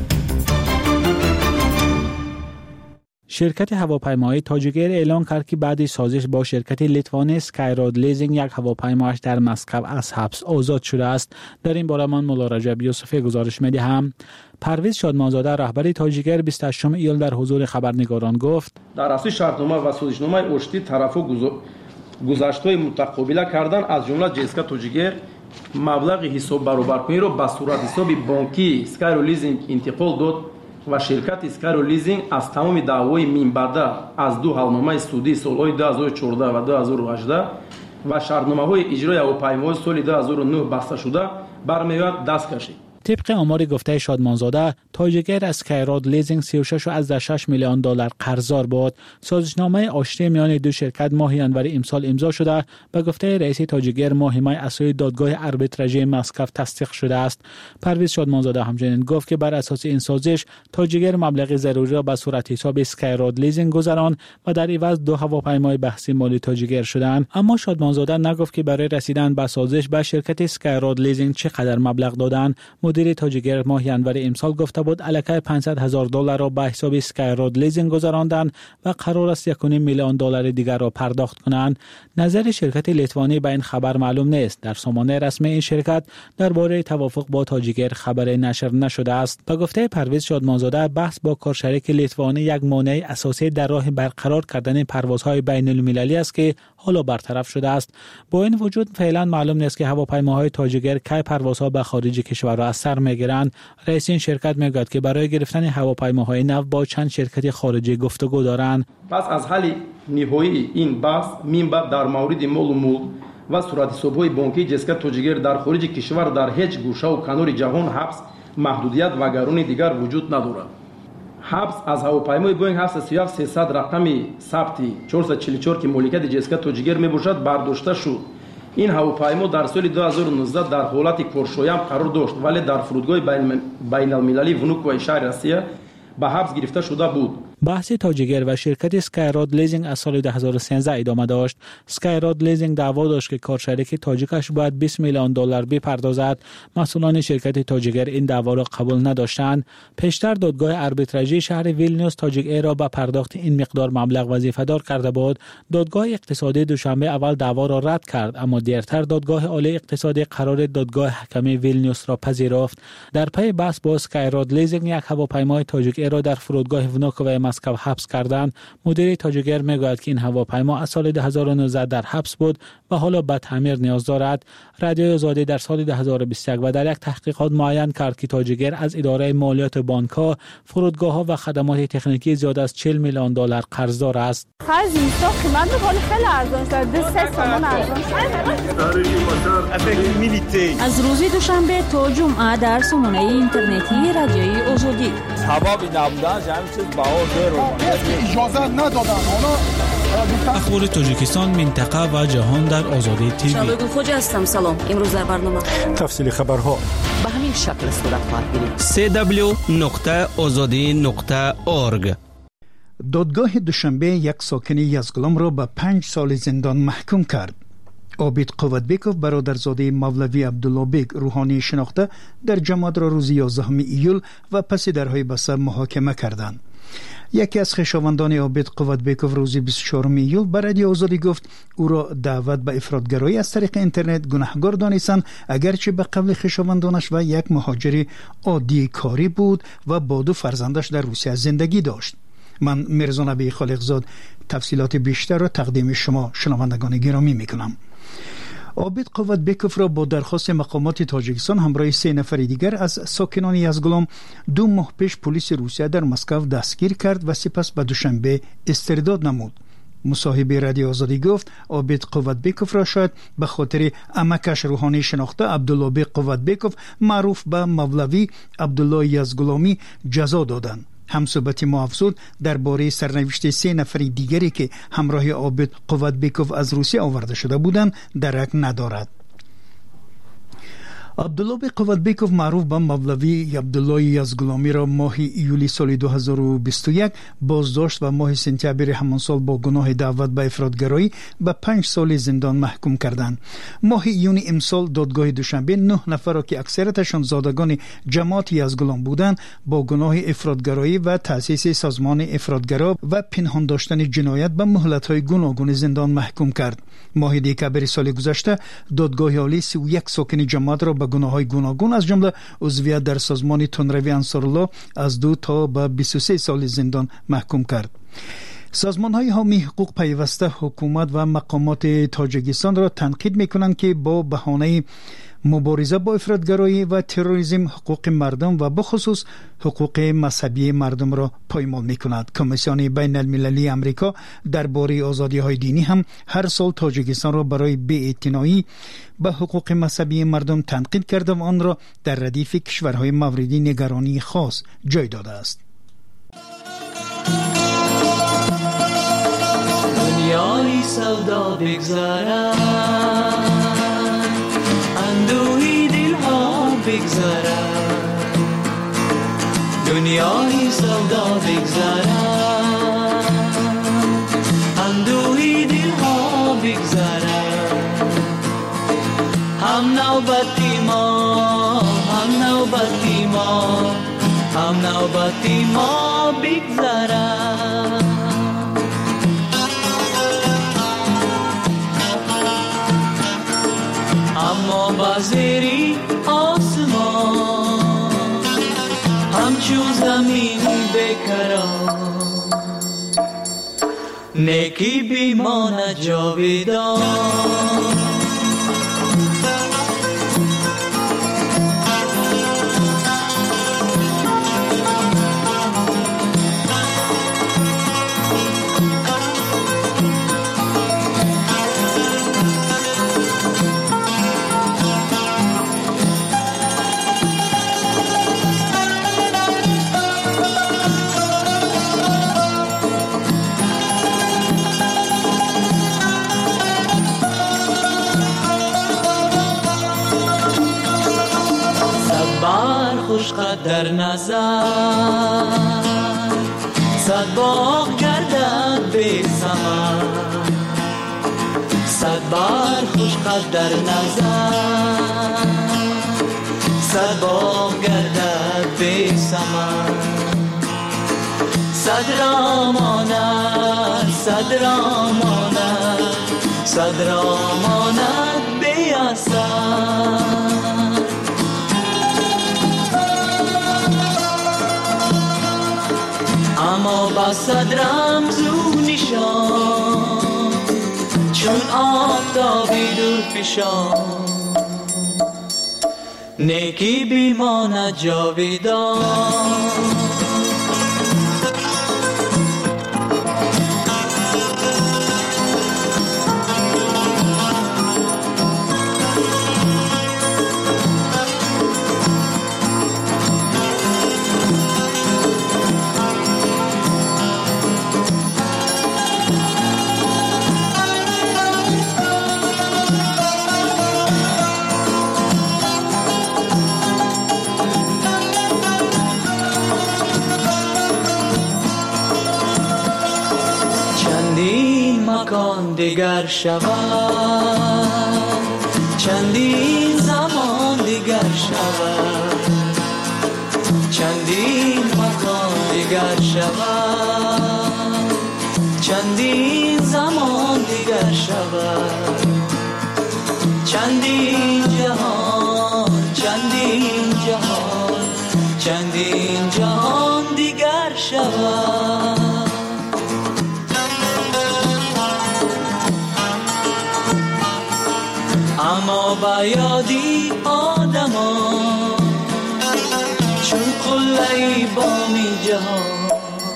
S2: شرکت هواپیمایی تاجیک‌ایر اعلام کرد که بعد سازش با شرکت لیتوانی اسکایراد لیزینگ یک هواپیمایش در مسکو از حبس آزاد شده است. در این باره من مولا رجب یوسفی گزارش می‌دهم. پرویز شادمانزاده رهبر تاجیک‌ایر 28 ایول در حضور خبرنگاران گفت:
S3: در اساس شرطنامه و سازشنامه اشتی طرف‌ها گذشت‌های متقابله کردن از جمله جسکا تاجیک‌ایر مبلغ حساب برابرکنی را به صورت حساب بانکی اسکایراد لیزینگ انتقال داد و شرکت اسکایراد لیزینگ از تمام دعوای منبعده از دو حلنامه سودی سالهای 2014 و 2018 و شرطنامه‌های اجرای هواپیمای سال 2009 بسته شده برمی‌آید دست کشید.
S2: طبق آمار گفته شادمانزاده، تاجیک‌ایر اسکایراد لیزینگ 36.6 میلیون دلار قرضدار بود. سازشنامه آشتی میان دو شرکت ماه ژانویه امسال امضا شده به گفته رئیس تاجیک‌ایر ماه می اساس دادگاه آربیتراژی مسکو تصدیق شده است. پرویز شادمانزاده همچنین گفت که بر اساس این سازش تاجیک‌ایر مبلغ ضروری را به صورت حساب اسکایراد لیزینگ گذراند و در عوض دو هواپیمای بحثی مالی تاجیک‌ایر شدند. اما شادمانزاده نگفت که برای رسیدن به سازش به شرکت اسکایراد لیزینگ چقدر مبلغ دادند. مدیر تاجیک‌ایر ماه ژانویه امسال گفته بود الکی $500,000 را به حساب اسکایراد لیزینگ گذراندند و قرار است 1.5 میلیون دلار دیگر را پرداخت کنند. نظر شرکت لیتوانی به این خبر معلوم نیست. در سامانه رسمی این شرکت درباره توافق با تاجیک‌ایر خبری نشر نشده است. به گفته پرویز شادمانزاده بحث با کارشریک لیتوانی یک مانع اساسی در راه برقرار کردن پروازهای بین‌المللی است که حالا برطرف شده است. با این وجود فعلا معلوم نیست که هواپیماهای تاجیک‌ایر کی پروازها به خارج کشور را از سر میگیرند. رئیس این شرکت میگوید که برای گرفتن هواپیماهای نو با چند شرکت خارجی گفتگو دارند.
S3: پس از حل نهایی این بحث منبع در مورد مال و ملک و صورت حساب‌های بانکی جسکا تاجیک‌ایر در خارج کشور در هیچ گوشه و کنار جهان حبس، محدودیت و گرانی دیگر وجود ندارد. حبس از هواپیمای بوینگ 737-300 رقم ثبتی 444 که مالکیت جسکا تاجیک‌ایر میباشد برداشته شد. این هواپیما در سال 2019 در حالت کارشویم قرار داشت ولی در فرودگاه بین‌المللی ونوکوی شهر روسیه به حبس گرفته شده بود.
S2: بحث تاجیک‌ایر و شرکت اسکایراد لیزینگ از سال 2013 ادامه داشت. اسکایراد لیزینگ دعوا داشت که کارشریک تاجیکش باید 20 میلیون دلار بپردازد. مسئولان شرکت تاجیک‌ایر این دعوا را قبول نداشتند. پیشتر دادگاه آربیتراژی شهر ویلنیوس تاجیک‌ایر را به پرداخت این مقدار مبلغ وظیفه‌دار کرده بود. دادگاه اقتصادی دوشنبه اول دعوا را رد کرد، اما دیرتر دادگاه عالی اقتصادی قرار دادگاه حکمی ویلنیوس را پذیرفت. در پی بحث با اسکایراد لیزینگ یک هواپیمای تاجیک‌ایر را در فرودگاه ونوکوی مسکو حبس کردند. مدیر تاجیک‌ایر میگوید که این هواپیما از سال 2019 در حبس بود و حالا به تعمیر نیاز دارد. رادیوی آزادی در سال 2021 و در یک تحقیقات معین کرد که تاجیک‌ایر از اداره مالیات بانک‌ها، فرودگاه‌ها و خدمات تکنیکی زیاد از 40 میلیون دلار قرضدار است.
S4: خرج اینستا قیمت حالا خیلی ارزان شده. 3 سامان ارزان شده.
S10: از روز دوشنبه تا جمعه در سامانه اینترنتی رادیوی آزادی.
S6: هوا نبودن همین چیز بهار داره.
S22: اجازه ندادن.
S2: اخبار تاجیکستان، منطقه و جهان در آزادی تیوی.
S23: شبگون خوجا هستم. سلام. امروز در برنامه
S13: تفصیل خبرها
S23: به همین شکل صورت خواهد گرفت.
S9: www.azadi.org.
S7: دادگاه دوشنبه یک ساکن یزگلم را به 5 سال زندان محکوم کرد. عابد قوتبیکوف برادرزاده مولوی عبدالله بیگ روحانی شناخته در جماعت را روز 11 ایول و پس درهای بسته محاکمه کردند. یکی از خویشاوندان عابد قوتبیکوف روز 24 ایول به رادیو آزادی گفت او را دعوت به افراطگرایی از طریق اینترنت گناهکار دانستند، اگرچه به قبل خویشاوندانش و یک مهاجر عادی کاری بود و با 2 فرزندش در روسیه زندگی داشت. من میرزا نبی خالقزاد تفصیلات بیشتر را تقدیم شما شنوندگان گرامی میکنم. عابد قوتبیکوف را با درخواست مقامات تاجیکستان همراه 3 نفر دیگر از ساکنان یزگلام 2 ماه پیش پلیس روسیه در مسکو دستگیر کرد و سپس به دوشنبه استرداد نمود. مصاحبه رادیو آزادی گفت عابد قوتبیکوف را شاید به خاطر عمکش روحانی شناخته عبدالله بیگ قوتبیکوف معروف به مولوی عبدالله یزگلامی جزا دادند. همصحبت ما افزود درباره سرنوشت 3 نفر دیگری که همراه عابد قوتبیکوف از روسیه آورده شده بودند درک ندارد. عبدالله قوتبیکوف معروف به مولوی عبدالله یزدگلامی را ماه ایولی سال 2021 بازداشت و ماه سپتامبر همان سال با گناه دعوت به افراطگرایی به 5 سال زندان محکوم کردند. ماه یونی امسال دادگاه دوشنبه 9 نفر را که اکثرتشان زادگان جماعت یزدگلام بودند با گناه افراطگرایی و تأسیس سازمان افراطگرا و پنهان داشتن جنایت به مهلت‌های گوناگون زندان محکوم کرد. ماه دکامبر سال گذشته دادگاه عالی 31 ساکن جماعت را به گناه‌های گوناگون از جمله عضویت در سازمان تندروی انصارالله از 2 تا به 23 سال زندان محکوم کرد. سازمان‌های حامی حقوق پیوسته حکومت و مقامات تاجیکستان را تنقید می‌کنند که با بهانه مبارزه با افراطگرایی و تروریسم حقوق مردم و بخصوص حقوق مذهبی مردم را پایمال می‌کند. کمیسیون بین المللی امریکا درباره آزادی‌های دینی هم هر سال تاجیکستان را برای بی‌اعتنایی به حقوق مذهبی مردم تنقید کرده و آن را در ردیف کشورهای موردی نگرانی خاص جای داده است.
S1: دنیای سودا بگذارد، اندوهی دلها بگذارد، دنیای سودا بگذارد، اندوهی دلها بگذارد. هم نوبتی ما، هم نوبتی ما، هم نوبتی ما بگذارد. اما بازیری آسمان همچون زمین بکران، نیکی بیمانه جاویدان. در نظر صد باغ گردد بی ثمر، صد بار خوش قد در نظر صد باغ گردد بی ثمر. صد را ماند، صد را ماند، صد را ماند بی اثر. اما با صد رمزو نشان چون آفتابی دور پیشان، نیکی بیماند جاویدان. دیگر شود، چندین زمان دیگر شود، چندین مکان دیگر شود، چندین زمان دیگر شود، چندین جهان، چندین جهان، چندین جهان دیگر شود. اما با یادی آدمان چون قلعی بامی جهان،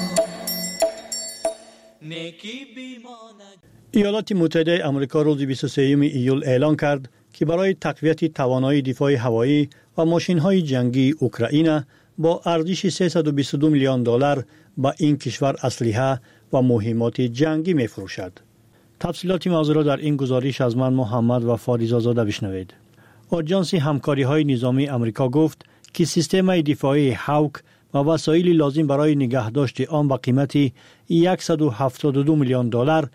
S1: نیکی بیماند.
S8: ایالات متحده آمریکا روز 23 ایول اعلان کرد که برای تقویت توانایی دفاع هوایی و ماشین‌های جنگی اوکراین با ارزش 322 میلیون دلار به این کشور اسلحه و مهمات جنگی می‌فروشد. تفصیلات موضوع را در این گزارش از من محمد و فاریزا زاده بشنوید. آژانس همکاری‌های نظامی آمریکا گفت که سیستم دفاعی هاوک و وسایل لازم برای نگهداشت آن با قیمت $172 میلیون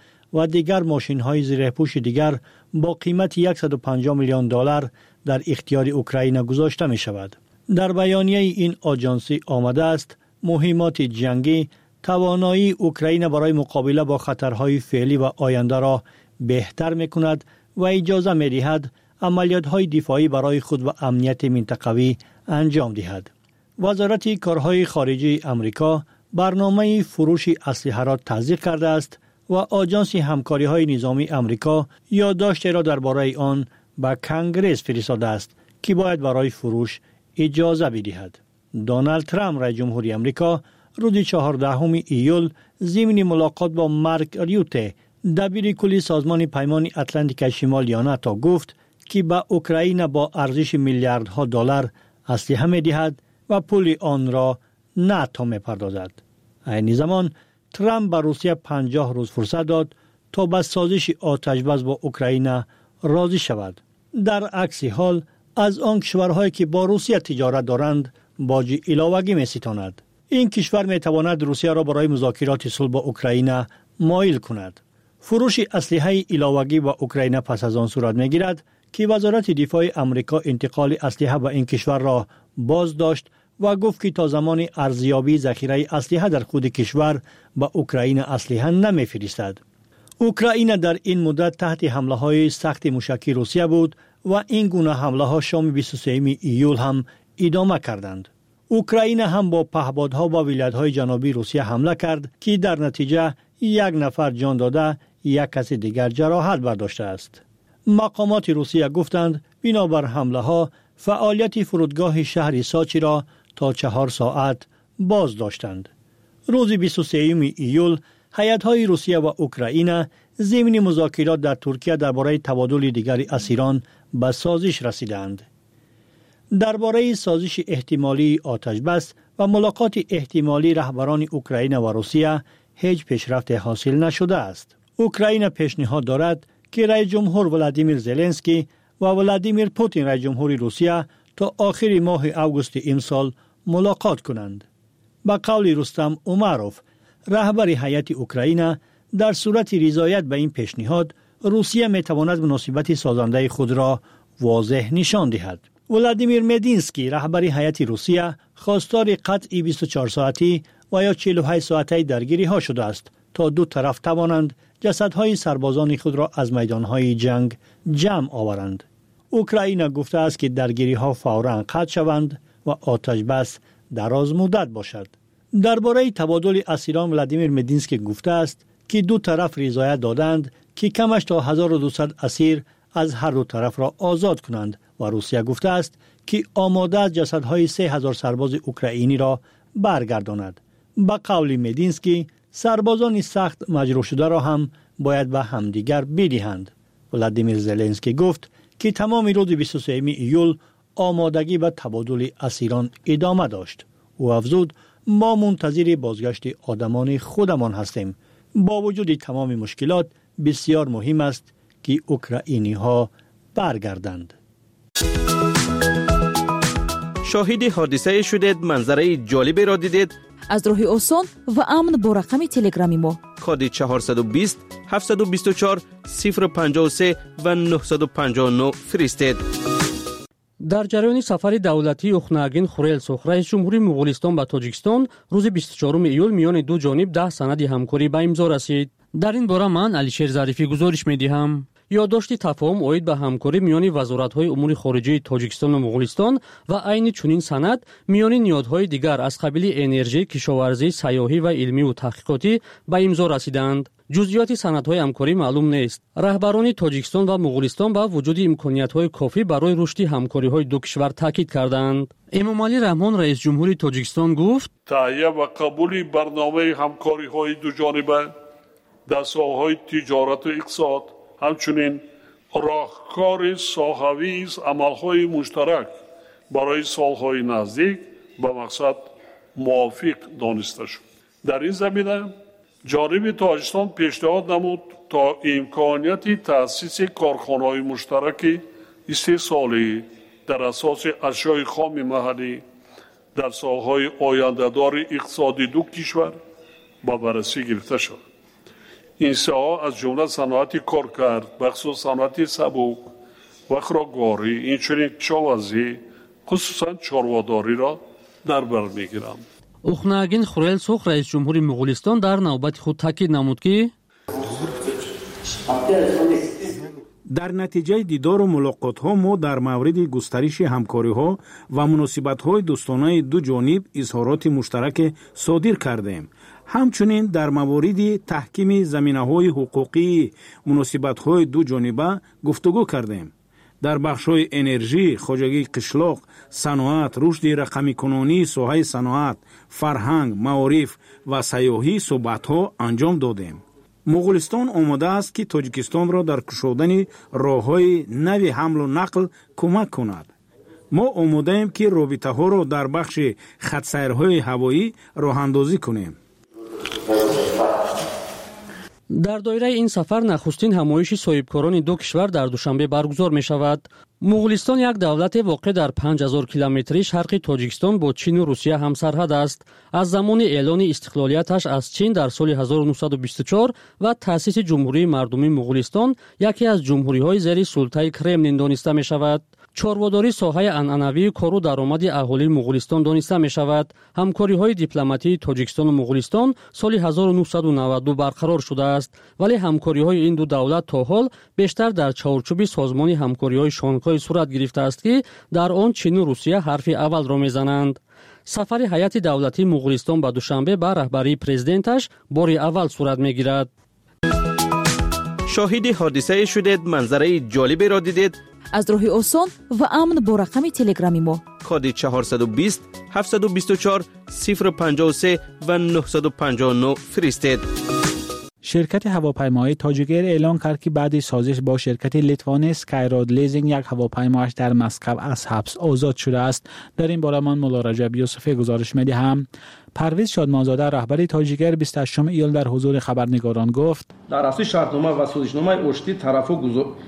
S8: و دیگر ماشین‌های زیرپوش دیگر با قیمت $150 میلیون در اختیار اوکراین گذاشته می‌شود. در بیانیه این آژانس آمده است مهمات جنگی توانایی اوکراین برای مقابله با خطرهای فعلی و آینده را بهتر می‌کند و اجازه می‌دهد عملیات‌های دفاعی برای خود و امنیت منطقوی انجام دهد. وزارت کارهای خارجه آمریکا برنامه فروش اسلحه را تصدیق کرده است و آژانس همکاری‌های نظامی آمریکا یادداشت را درباره آن به کنگره فرستاده است که باید برای فروش اجازه بدهد. دونالد ترامپ رئیس جمهوری آمریکا روز 14 ایول ضمن ملاقات با مارک ریوته دبیر کلی سازمان پیمان اتلانتیک شمالی ناتو گفت که به اوکراین با ارزش میلیاردها دلار اسلحه می‌دهد و پول آن را ناتو می‌پردازد. این زمان ترامپ به روسیه 50 روز فرصت داد تا به سازش آتش‌بس با اوکراین راضی شود. در عکس حال از آن کشورهایی که با روسیه تجارت دارند باج علاوه‌ای می‌ستاند. این کشور می‌تواند روسیه را برای مذاکرات صلح با اوکراین مایل کند. فروش اسلحه علاوه‌ای با اوکراین پس از آن صورت می‌گیرد که وزارت دفاع آمریکا انتقال اسلحه به این کشور را باز داشت و گفت که تا زمان ارزیابی ذخیره اسلحه در خود کشور به اوکراین اسلحه نمی‌فرستد. اوکراین در این مدت تحت حمله‌های سخت موشکی روسیه بود و این گونه حمله‌ها شام 23 ایول هم ادامه کردند. اوکراین هم با پهپادها با ولایت‌های جنوبی روسیه حمله کرد که در نتیجه یک نفر جان داده یک کس دیگر جراحت برداشته است. مقامات روسیه گفتند بنابر حمله‌ها فعالیت فرودگاه شهر ساچی را تا 4 ساعت باز داشتند. روز 23 ایول هیئت‌های روسیه و اوکراین ضمن مذاکرات در ترکیه درباره تبادل دیگر اسیران به سازش رسیدند. درباره سازش احتمالی آتش‌بس و ملاقات احتمالی رهبران اوکراین و روسیه هیچ پیشرفت حاصل نشده است. اوکراین پیشنهاد دارد که رئیس جمهور ولادیمیر زلنسکی و ولادیمیر پوتین رئیس جمهور روسیه تا آخر ماه اوگوست امسال ملاقات کنند. با قول رستم اوماروف رهبر هیئت اوکراین در صورت رضایت به این پیشنهاد روسیه میتواند مناسبت سازنده خود را واضح نشان دهد. ولادیمیر مدینسکی رهبر هیئت روسیه خواستار قطع 24 ساعتی و یا 48 ساعته درگیری ها شده است تا دو طرف توانند جسدهای سربازان خود را از میدانهای جنگ جمع آورند. اوکراین گفته است که درگیری ها فوراً قطع شوند و آتش بس دراز مدت باشد. درباره تبادل اسیران ولادیمیر مدینسکی گفته است که دو طرف رضایت دادند که کمش تا 1200 اسیر از هر دو طرف را آزاد کنند و روسیه گفته است که آماده است جسدهای 3000 سرباز اوکراینی را برگرداند. با قول مدینسکی سربازان سخت مجروح شده را هم باید به همدیگر بدهند. ولادیمیر زلنسکی گفت که تمام روز 23 ایول آمادگی به تبادل اسیران ادامه داشت. او افزود ما منتظر بازگشت آدمان خودمان هستیم. با وجود تمام مشکلات بسیار مهم است که اوکراینی ها برگردند.
S11: شاهد حادثه شدید، منظره جالبی را دیدید؟
S12: از راه آسان و امن با رقم تلگرامی ما
S11: کد 420 724 053 و 959 فرستید.
S21: در جریان سفر دولتی اوخناگین خورلسوخ رئیس جمهوری مغولستان به تاجیکستان روز 24 ایول میان دو جانب 10 سند همکاری به امضا رسید. در این باره من علیشیر ظریفی گزارش می‌دهم. یادداشت تفاهم اوید به همکاری میان وزارت‌های امور خارجه تاجیکستان و مغولستان و عین چنین سند میان نهادهای دیگر از قبیل انرژی، کشاورزی، سیاحی و علمی و تحقیقاتی به امضا رسیدند. جزئیات سندهای همکاری معلوم نیست. رهبران تاجیکستان و مغولستان با وجود امکانیت‌های کافی برای رشد همکاری‌های دو کشور تاکید کردند. امامعلی رحمان رئیس جمهوری تاجیکستان گفت:
S24: تهیه و قبول برنامه همکاری‌های دو جانبه در ساحه‌های تجارت و اقتصاد همچنین راهکار ساحوی از عملهای مشترک برای سالهای نزدیک به مقصد موافق دانسته شد. در این زمینه جانب تاجیکستان پیشنهاد نمود تا امکانیت تأسیس کارخانه‌های مشترک استحصالی در اساس اشیاء خام محلی در ساحه‌های آینده‌دار اقتصادی دو کشور با بررسی گرفته شد. این ساحه از جمله صنعت کارکرد، بخصوص صنعت سبک و خوراکواری، اینچنین کشاورزی خصوصا چارواداری را در بر می‌گیرند.
S21: اخناگین خورلسوخ رئیس جمهوری مغولستان در نوبت خود تاکید نمود که
S13: در نتیجه دیدار و ملاقات‌ها ما در مورد گسترش همکاری‌ها و مناسبت‌های دوستانه دو جانب اظهارات مشترک صادر کردیم. همچنین در مورد تحکیم زمینه‌های حقوقی مناسبت‌های دو جانبه گفتگو کردیم. در بخش‌های انرژی، خواجگی قشلاق، صنعت، رشد رقمی کنونی، ساحه صنعت، فرهنگ، معارف و سیاحی صحبت‌ها انجام دادیم. مغولستان آماده است که تاجیکستان را در کشودن راه‌های نوی حمل و نقل کمک کند. ما آماده ایم که رابطه‌ها را در بخش خط‌سیرهای هوایی راه‌اندازی کنیم.
S21: در دایره این سفر نخستین همایش صاحبکاران دو کشور در دوشنبه برگزار می شود. مغولستان یک دولت واقع در 5000 کیلومتری شرق تاجیکستان با چین و روسیه همسرحد است. از زمان اعلان استقلالیتش از چین در سال 1924 و تأسیس جمهوری مردمی مغولستان یکی از جمهوری‌های زیر سلطه کرملین دانسته می شود. چارواداری ساحه عنعنوی کار و درآمد اهالی مغولستان دانسته می شود. همکاری‌های دیپلماتی تاجیکستان و مغولستان سال 1992 برقرار شده است، ولی همکاری‌های این دو دولت تا حال بیشتر در چارچوب سازمان همکاری‌های شانگهای صورت گرفته است که در آن چین و روسیه حرف اول را می‌زنند. سفر هیئت دولتی مغولستان به دوشنبه به رهبری پرزیدنتش بار اول صورت می‌گیرد.
S11: شاهد حادثه شدید، منظره جالبی را دیدید؟
S12: از راه آسان و امن با رقم تلگرامی ما
S11: کد 420 724 053 و 959 فرستید.
S2: شرکت هواپیمای تاجیک‌ایر اعلان کرد که بعد سازش با شرکت لیتوانی اسکایراد لیزینگ یک هواپیمایش در مسکو از حبس آزاد شده است. در این باره من مولا رجب یوسفی گزارش می‌دهم. پرویز شادمانزاده رهبر تاجیک‌ایر 28 ایول در حضور خبرنگاران گفت:
S3: در اساس شرطنامه و سازشنامه اشتی طرف‌ها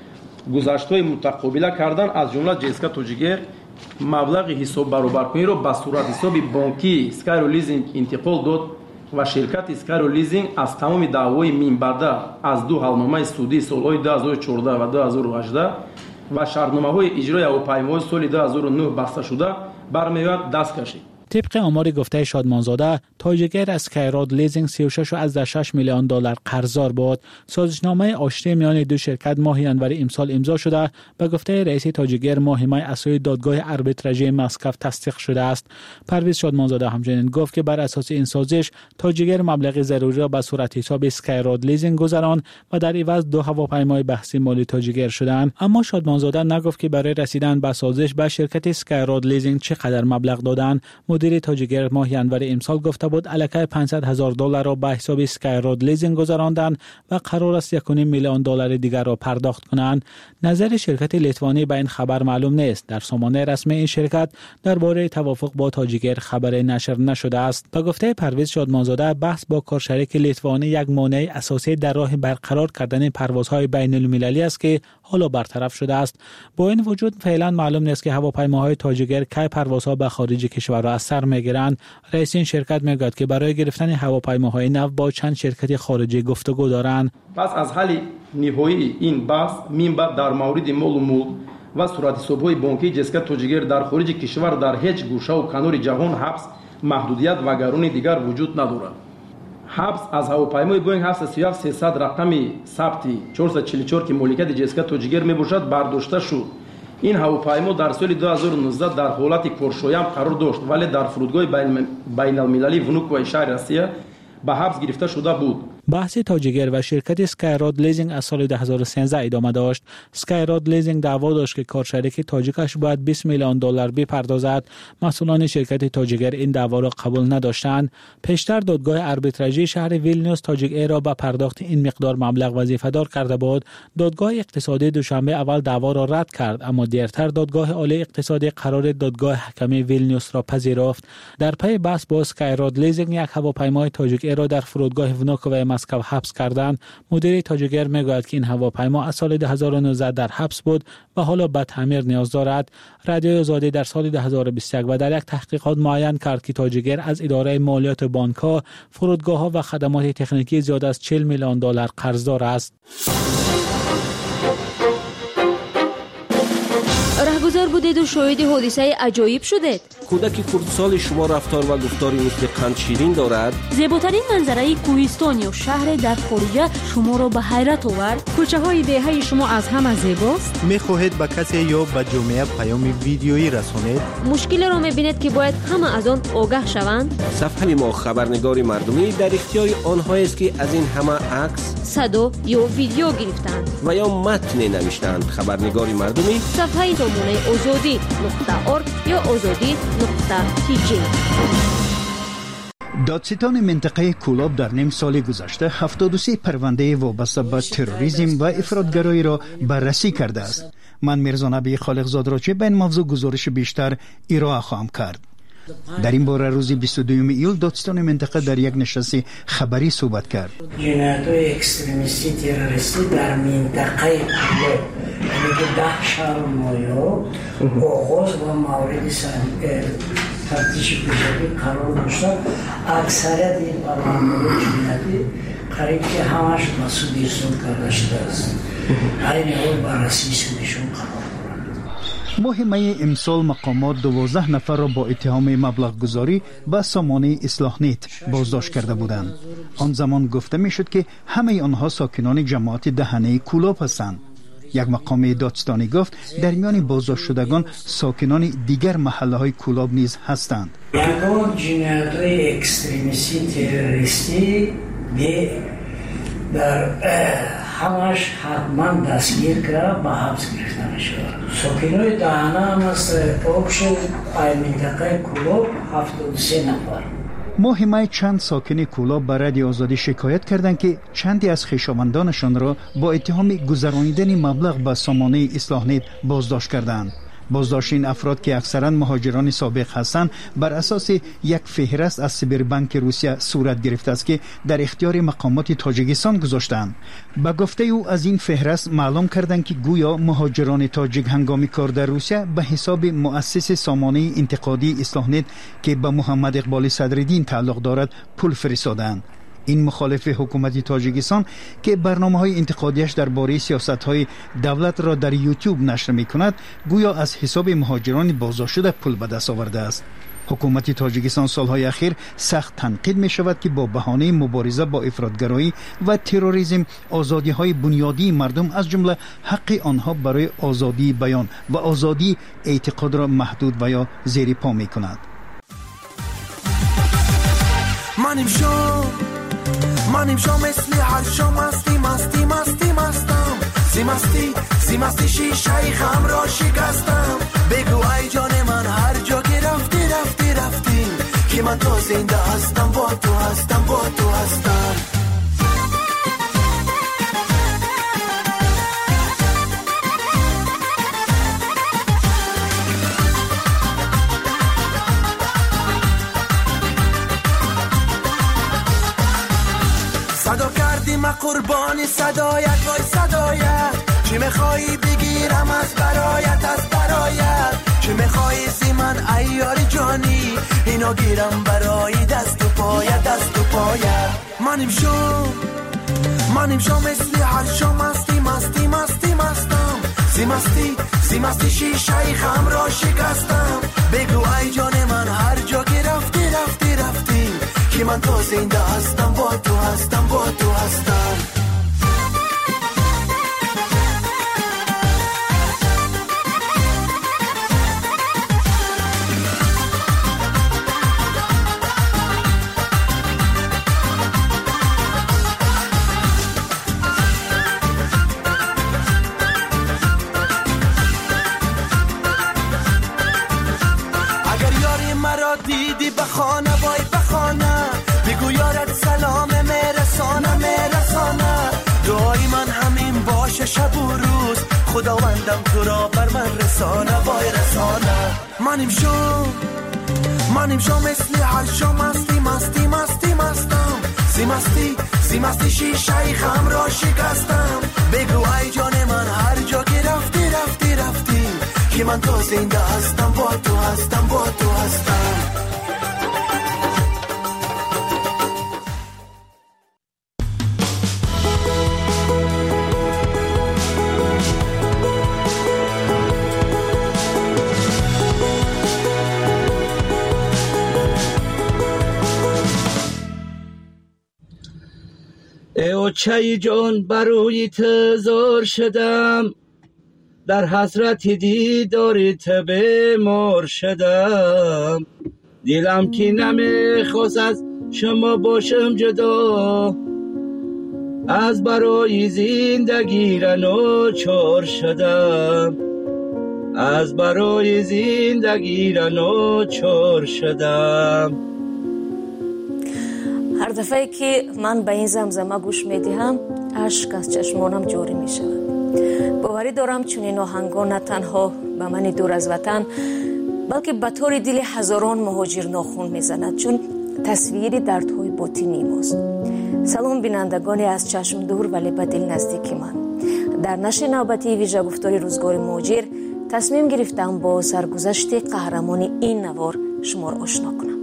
S3: گذشت‌های متقابله کردن، از جمله جسکا تاجیک‌ایر مبلغ حساب برابرکنی را به صورت حساب بانکی اسکایراد لیزینگ انتقال داد و شرکت اسکایراد لیزینگ از تمام دعوای مینبرده از دو حلنامه سودی سال‌های 2014 و 2018 و شرطنامه‌های اجرای هواپیماهای سال 2009 بسته شده برمی‌آید دست کشید.
S2: طبق آمار گفته شادمانزاده، تاجیک‌ایر اسکایراد لیزینگ 36.6 میلیون دلار قرضدار بود. سازشنامه آشتی میان دو شرکت ماه ژانویه امسال امضا شده. به گفته رئیس تاجیک‌ایر ماهیمه اساسی دادگاه آربیتراژی مسکو تصدیق شده است. پرویز شادمانزاده همچنین گفت که بر اساس این سازش تاجیک‌ایر مبلغ ضروری را به صورت حساب اسکایراد لیزینگ گذراند و در عوض دو هواپیمای بحثی مالی تاجیک‌ایر شدند. اما شادمانزاده نگفت که برای رسیدن به سازش به شرکت اسکایراد لیزینگ چقدر مبلغ دادند. مدیر تاجیک‌ایر ماه ژانویه امسال گفته بود الکی $500,000 را به حساب اسکایراد لیزینگ گذراندند و قرار است 1.5 میلیون دلار دیگر را پرداخت کنند. نظر شرکت لیتوانی به این خبر معلوم نیست. در سامانه رسمی این شرکت درباره توافق با تاجیک‌ایر خبری نشر نشده است. به گفته پرویز شادمانزاده، بحث با کارشریک لیتوانی یک مانع اساسی در راه برقرار کردن پروازهای بین‌المللی است که حالا برطرف شده است. با این وجود فعلا معلوم نیست که هواپیماهای تاجیک‌ایر کی پروازها به خارج کشور را از سر می‌گیرند. رئیس این شرکت میگوید که برای گرفتن هواپیماهای نو با چند شرکت خارجی گفتگو دارند.
S3: پس از حل نهایی این بحث منبع در مورد مال و ملک و صورت حساب‌های بانکی جسکا تاجیک‌ایر در خارج کشور در هیچ گوشه و کنار جهان حبس، محدودیت و گرانی دیگر وجود ندارد. حبس از هواپیمای بوینگ 737-300 رقمی ثبتی 444 که مالکیت جسکا تاجیک‌ایر میباشد برداشته شد. این هواپیما در سال 2019 در حالت کارشویم قرار داشت، ولی در فرودگاه بین‌المللی ونوکوی شهر روسیه به حبس گرفته شده بود.
S2: بحث تاجیک‌ایر و شرکت اسکایراد لیزینگ از سال 2013 ادامه داشت. اسکایراد لیزینگ دعوا داشت که کارشریک تاجیکش باید 20 میلیون دلار بپردازد. مسئولان شرکت تاجیک‌ایر این دعوا را قبول نداشتند. پیشتر دادگاه آربیتراژی شهر ویلنیوس تاجیک‌ایر را به پرداخت این مقدار مبلغ وظیفه‌دار کرده بود. دادگاه اقتصادی دوشنبه اول دعوا را رد کرد، اما دیرتر دادگاه عالی اقتصادی قرار دادگاه حکمی ویلنیوس را پذیرفت. در پی بحث با اسکایراد لیزینگ یک هواپیمای تاجیک‌ایر را در فرودگاه ونوکوی مسکو حبس کردند، مدیر تاجیکر میگوید که این هواپیما از سال 2019 در حبس بود و حالا به تعمیر نیاز دارد. رادیوی آزادی در سال 2021 و در یک تحقیقات معین کرد که تاجیکر از اداره مالیات بانک‌ها، فرودگاه‌ها و خدمات تکنیکی زیاد از 40 میلیون دلار قرضدار است.
S5: رهگذر بودید و شاهد حادثه عجایب شدید.
S9: کودک خردسال شما رفتار و گفتاری مثل قند شیرین دارد.
S10: زیباترین منظره کوهستان یا شهر در خارج شما را به حیرت آورد.
S14: کوچه های دهه شما از همه زیباست.
S15: می‌خواهید به کسی یا به جامعه پیام ویدیویی رسانید؟
S5: مشکلی را می‌بینید که باید همه از آن آگاه شوند.
S9: صفحه ما خبرنگار مردمی در اختیار آنهایی است که از این همه عکس،
S5: صدا یا ویدیو گرفتند
S9: و یا متن نوشتند. خبرنگار مردمی
S5: صفحه نمونه azadi.org یا azadi.tg.
S7: دادستان منطقه کولاب در نیم سال گذشته 73 پرونده وابسته به تروریسم و افراطگرایی را بررسی کرده است. من میرزا نبی خالقزاد را چه به این موضوع گزارش بیشتر ارائه خواهم کرد. در این باره روز 22 ایول دادستان منطقه در یک نشست خبری صحبت کرد.
S17: جنایت‌های اکستریمیستی تروریستی در منطقه کولاب، یعنی که 10 شهر مایو آغاز و مورد تفتیش پیشگی قرار داشته. اکثریت این پرونده‌های جنایتی قریب که همش مسئولیت کرده شده است. این حال بررسی سودشون قرار.
S7: مهمه امسال مقامات 12 نفر را با اتهام مبلغ گذاری به سامانه اصلاح نت بازداشت کرده بودند. آن زمان گفته می شد که همه آنها ساکنان جماعت دهنه کولاب هستند. یک مقام دادستانی گفت در میان بازداشت شدگان ساکنان دیگر محله های کولاب نیز هستند.
S17: یگان جنایت‌های اکستریمیستی تروریستی در همش حتما دستگیر کرد و حبس گرفته شد. ساکنای دهنه هم از آبش منطقه کولاب 73 نفر.
S7: مهمه چند ساکن کولاب به رادیو آزادی شکایت کردند که چندی از خویشاوندانشان را با اتهام گذرانیدن مبلغ به سامانه اصلاح نت بازداشت کردند. بازداشت این افراد که اکثرا مهاجران سابق هستند بر اساس یک فهرست از سیبربانک روسیه صورت گرفته است که در اختیار مقامات تاجیکستان گذاشتند. به گفته او از این فهرست معلوم کردند که گویا مهاجران تاجیک هنگام کار در روسیه به حساب مؤسس سامانه انتقادی اصلاح نت که به محمد اقبال صدرالدین تعلق دارد پول فرستادند. این مخالف حکومت تاجیکستان که برنامه‌های انتقادیش درباره سیاست‌های دولت را در یوتیوب نشر می‌کند، گویا از حساب مهاجران بازداشت شده پول به دست آورده است. حکومت تاجیکستان سالهای اخیر سخت تنقید می‌شود که با بهانه مبارزه با افراطگرایی و تروریسم آزادی‌های بنیادی مردم از جمله حق آنها برای آزادی بیان و آزادی اعتقاد را محدود و یا زیر پا می‌کند.
S18: منیم شو مثلی هر شو مستی شیشه خم را شکستم. بگو ای جان من هر جا که رفتی که من تو زنده هستم، با تو هستم. صدا کردیم قربانی صدایت، وای صدایت، چی میخوایی بگیرم از برایت، چی میخوایی زی من ایاری جانی، اینا گیرم برای دست و پایت. منیم شو مثلی هر شو مستی شیشه خم را شکستم. بگو ای جان من هر جا که رفتی که من تو زنده هستم، با تو هستم. اگر یاری مرا دیدی بخانه بگو یارت سلام میرسانه. دعای من همین باشه شب و روز، خداوندم تو را بر من رسانه. منیم شو مثلی هر شو مستی سیمستی شیشه خم را شکستم بگو ای جان من هر جا که رفتی که من تو زنده هستم با تو هستم
S4: ای چای جان برای تزار شدم در حسرت دیدار تو بیمار شدم دلم که نمیخواست از شما باشم جدا از برای زندگی را ناچار شدم از برای زندگی را ناچار شدم.
S23: هر دفعه که من به این زمزمه گوش میدهم اشک از چشمانم جاری می شود. باوری دارم چون این آهنگا نه تنها به من دور از وطن بلکه به طور دل هزاران مهاجر ناخون میزند چون تصویری دردهای باطنی ماست. سلام بینندگانی از چشم دور ولی به دل نزدیک من. در نشر نوبتی ویژه گفتار روزگار مهاجر تصمیم گرفتم با سرگذشت قهرمان این نوار شما را آشنا کنم.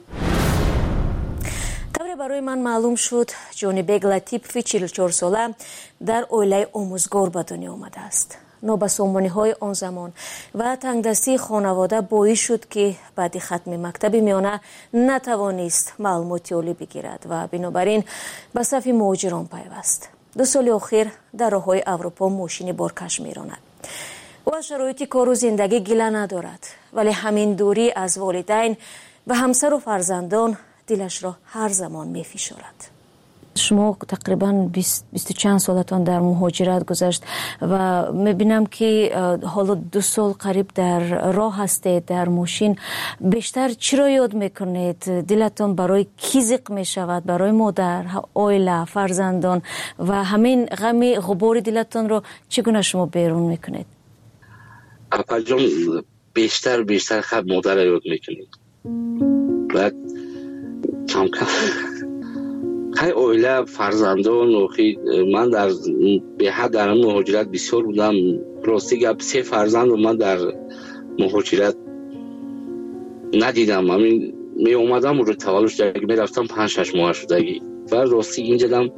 S23: برای من معلوم شد جونی بیگ لطیفی 44 ساله در اویله آموزگار به دنیا آمده است. نابسامانی های آن زمان و تنگدستی خانواده باعث شد که بعد ختم مکتب میانه نتوانست معلوماتی عالی بگیرد و بنابراین به صف مهاجران پیوست. 2 سال اخیر در راههای اروپا ماشین بارکش میراند. او از شرایط کار و زندگی گله ندارد ولی همین دوری از والدین و همسر و فرزندان دلش را هر زمان می فشارد. شما تقریبا 20 چند سالتان در مهاجرت گذشت و میبینم که حالا 2 سال قریب در راه هستید در ماشین. بیشتر چی را یاد میکنید؟ دلتان برای کی زق میشود؟ برای مادر، عائله، فرزندان و همین غم غبار دلتان را چگونه شما بیرون میکنید؟
S4: اپا جان بیشتر خب مادر را یاد میکنید. بعد کم خیلی اویله فرزندان و من به حد در مهاجرت بسیار بودم. راستی گپ 3 فرزند من در مهاجرت ندیدم. همین می اومدم رو تولدش دیگه می رفتم 5-6 ماه شدگی و راستی اینجا دم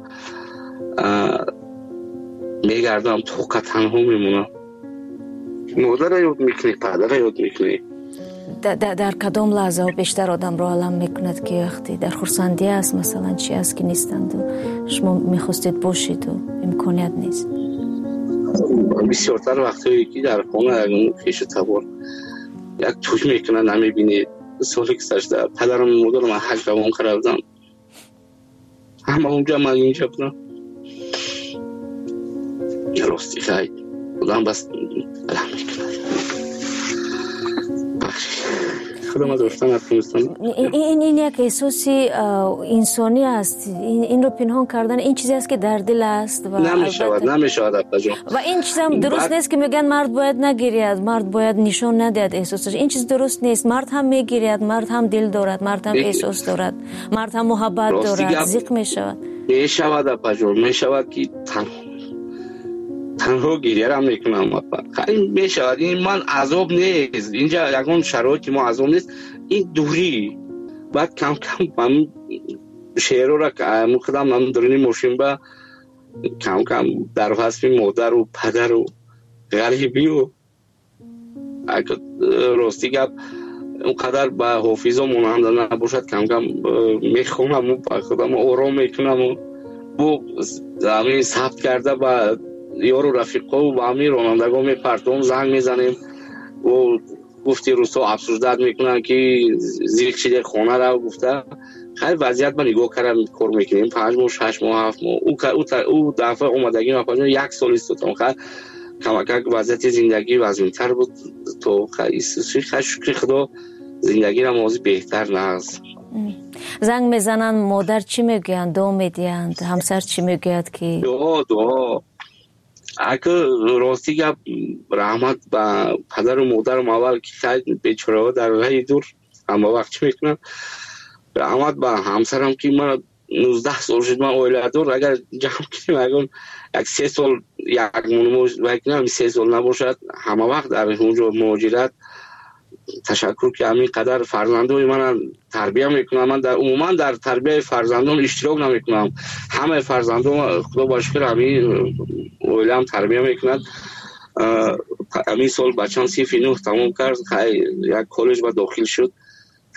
S4: می گردم تو تنها میمونم. مادر یاد میکنی، پدر یاد میکنی.
S23: در کدام لحظه بیشتر آدم را علم میکند که وقتی در خرسندی است مثلا چی است که نیستند و شما میخواستید باشید و امکانیت نیست؟
S4: بسیارتر وقتی که در خانه اگه خیش تبار یک توی میکنه نمیبینید. سالی که سجده پدرم مادرم من حج روان کردم همه اونجا من اینجا بودم. یه راستی خیلی آدم بس علم میکنه. خودم داشتم
S23: این یک احساسی انسانی است. این رو پنهان کردن این چیزی است که در دل است و
S4: نمیشود
S23: و این چیز هم درست نیست که میگن مرد باید نگیرید، مرد باید نشان ندهد احساسش. این چیز درست نیست. مرد هم میگیرد، مرد هم دل دارد، مرد هم احساس دارد، مرد هم محبت دارد. زیق میشود
S4: که تنها گریه هم میکنم. خیلی میشود. این من عذاب نیست. اینجا یکون شرایط ما عذاب نیست. این دوری بعد کم من شعر را که مقدم من درونی ماشین با کم در فصل مادر و پدر و غریبی و اگه راستی گپ اونقدر به حافظ و مانند نباشد کم میخونم و با خودم آرام میکنم و بو زمین ثبت کرده با یارو رفیقا و با همین رانندگاه میپرتون زنگ میزنیم و گفتی روستا افسردت میکنن که زیر چیده خانه را گفته خیلی وضعیت من نگاه کردم کار میکنیم 5 ماه 6 ماه 7 ماه او دفعه اومدگی من 1 سال استودم. خیلی کمک وضعیت زندگی وضعیتر بود تو خیلی شکر خدا زندگی را موضوع بهتر نهست.
S23: زنگ میزنن مادر چی میگویند؟ دعا میدیند؟ همسر چی میگوید که
S4: دعا اگه راستی گپ رحمت با پدر و مادرم اول که خیلی بیچاره در راه دور اما وقت چی میکنم رحمت با همسرم که من 19 سال شد من اویلادور اگر جمع کنیم اگر یک 3 سال یک مونمو 3 سال نباشد همه وقت در اونجا مهاجرت تشکر که همین قدر فرزندان من تربیه میکنم. من در عموما در تربیه فرزندان اشتراک نمیکنم. همه فرزندان خدا باشکر همین اویلم تربیه میکند. همین سال بچه‌م صف 9 تمام کرد یک کالج با داخل شد.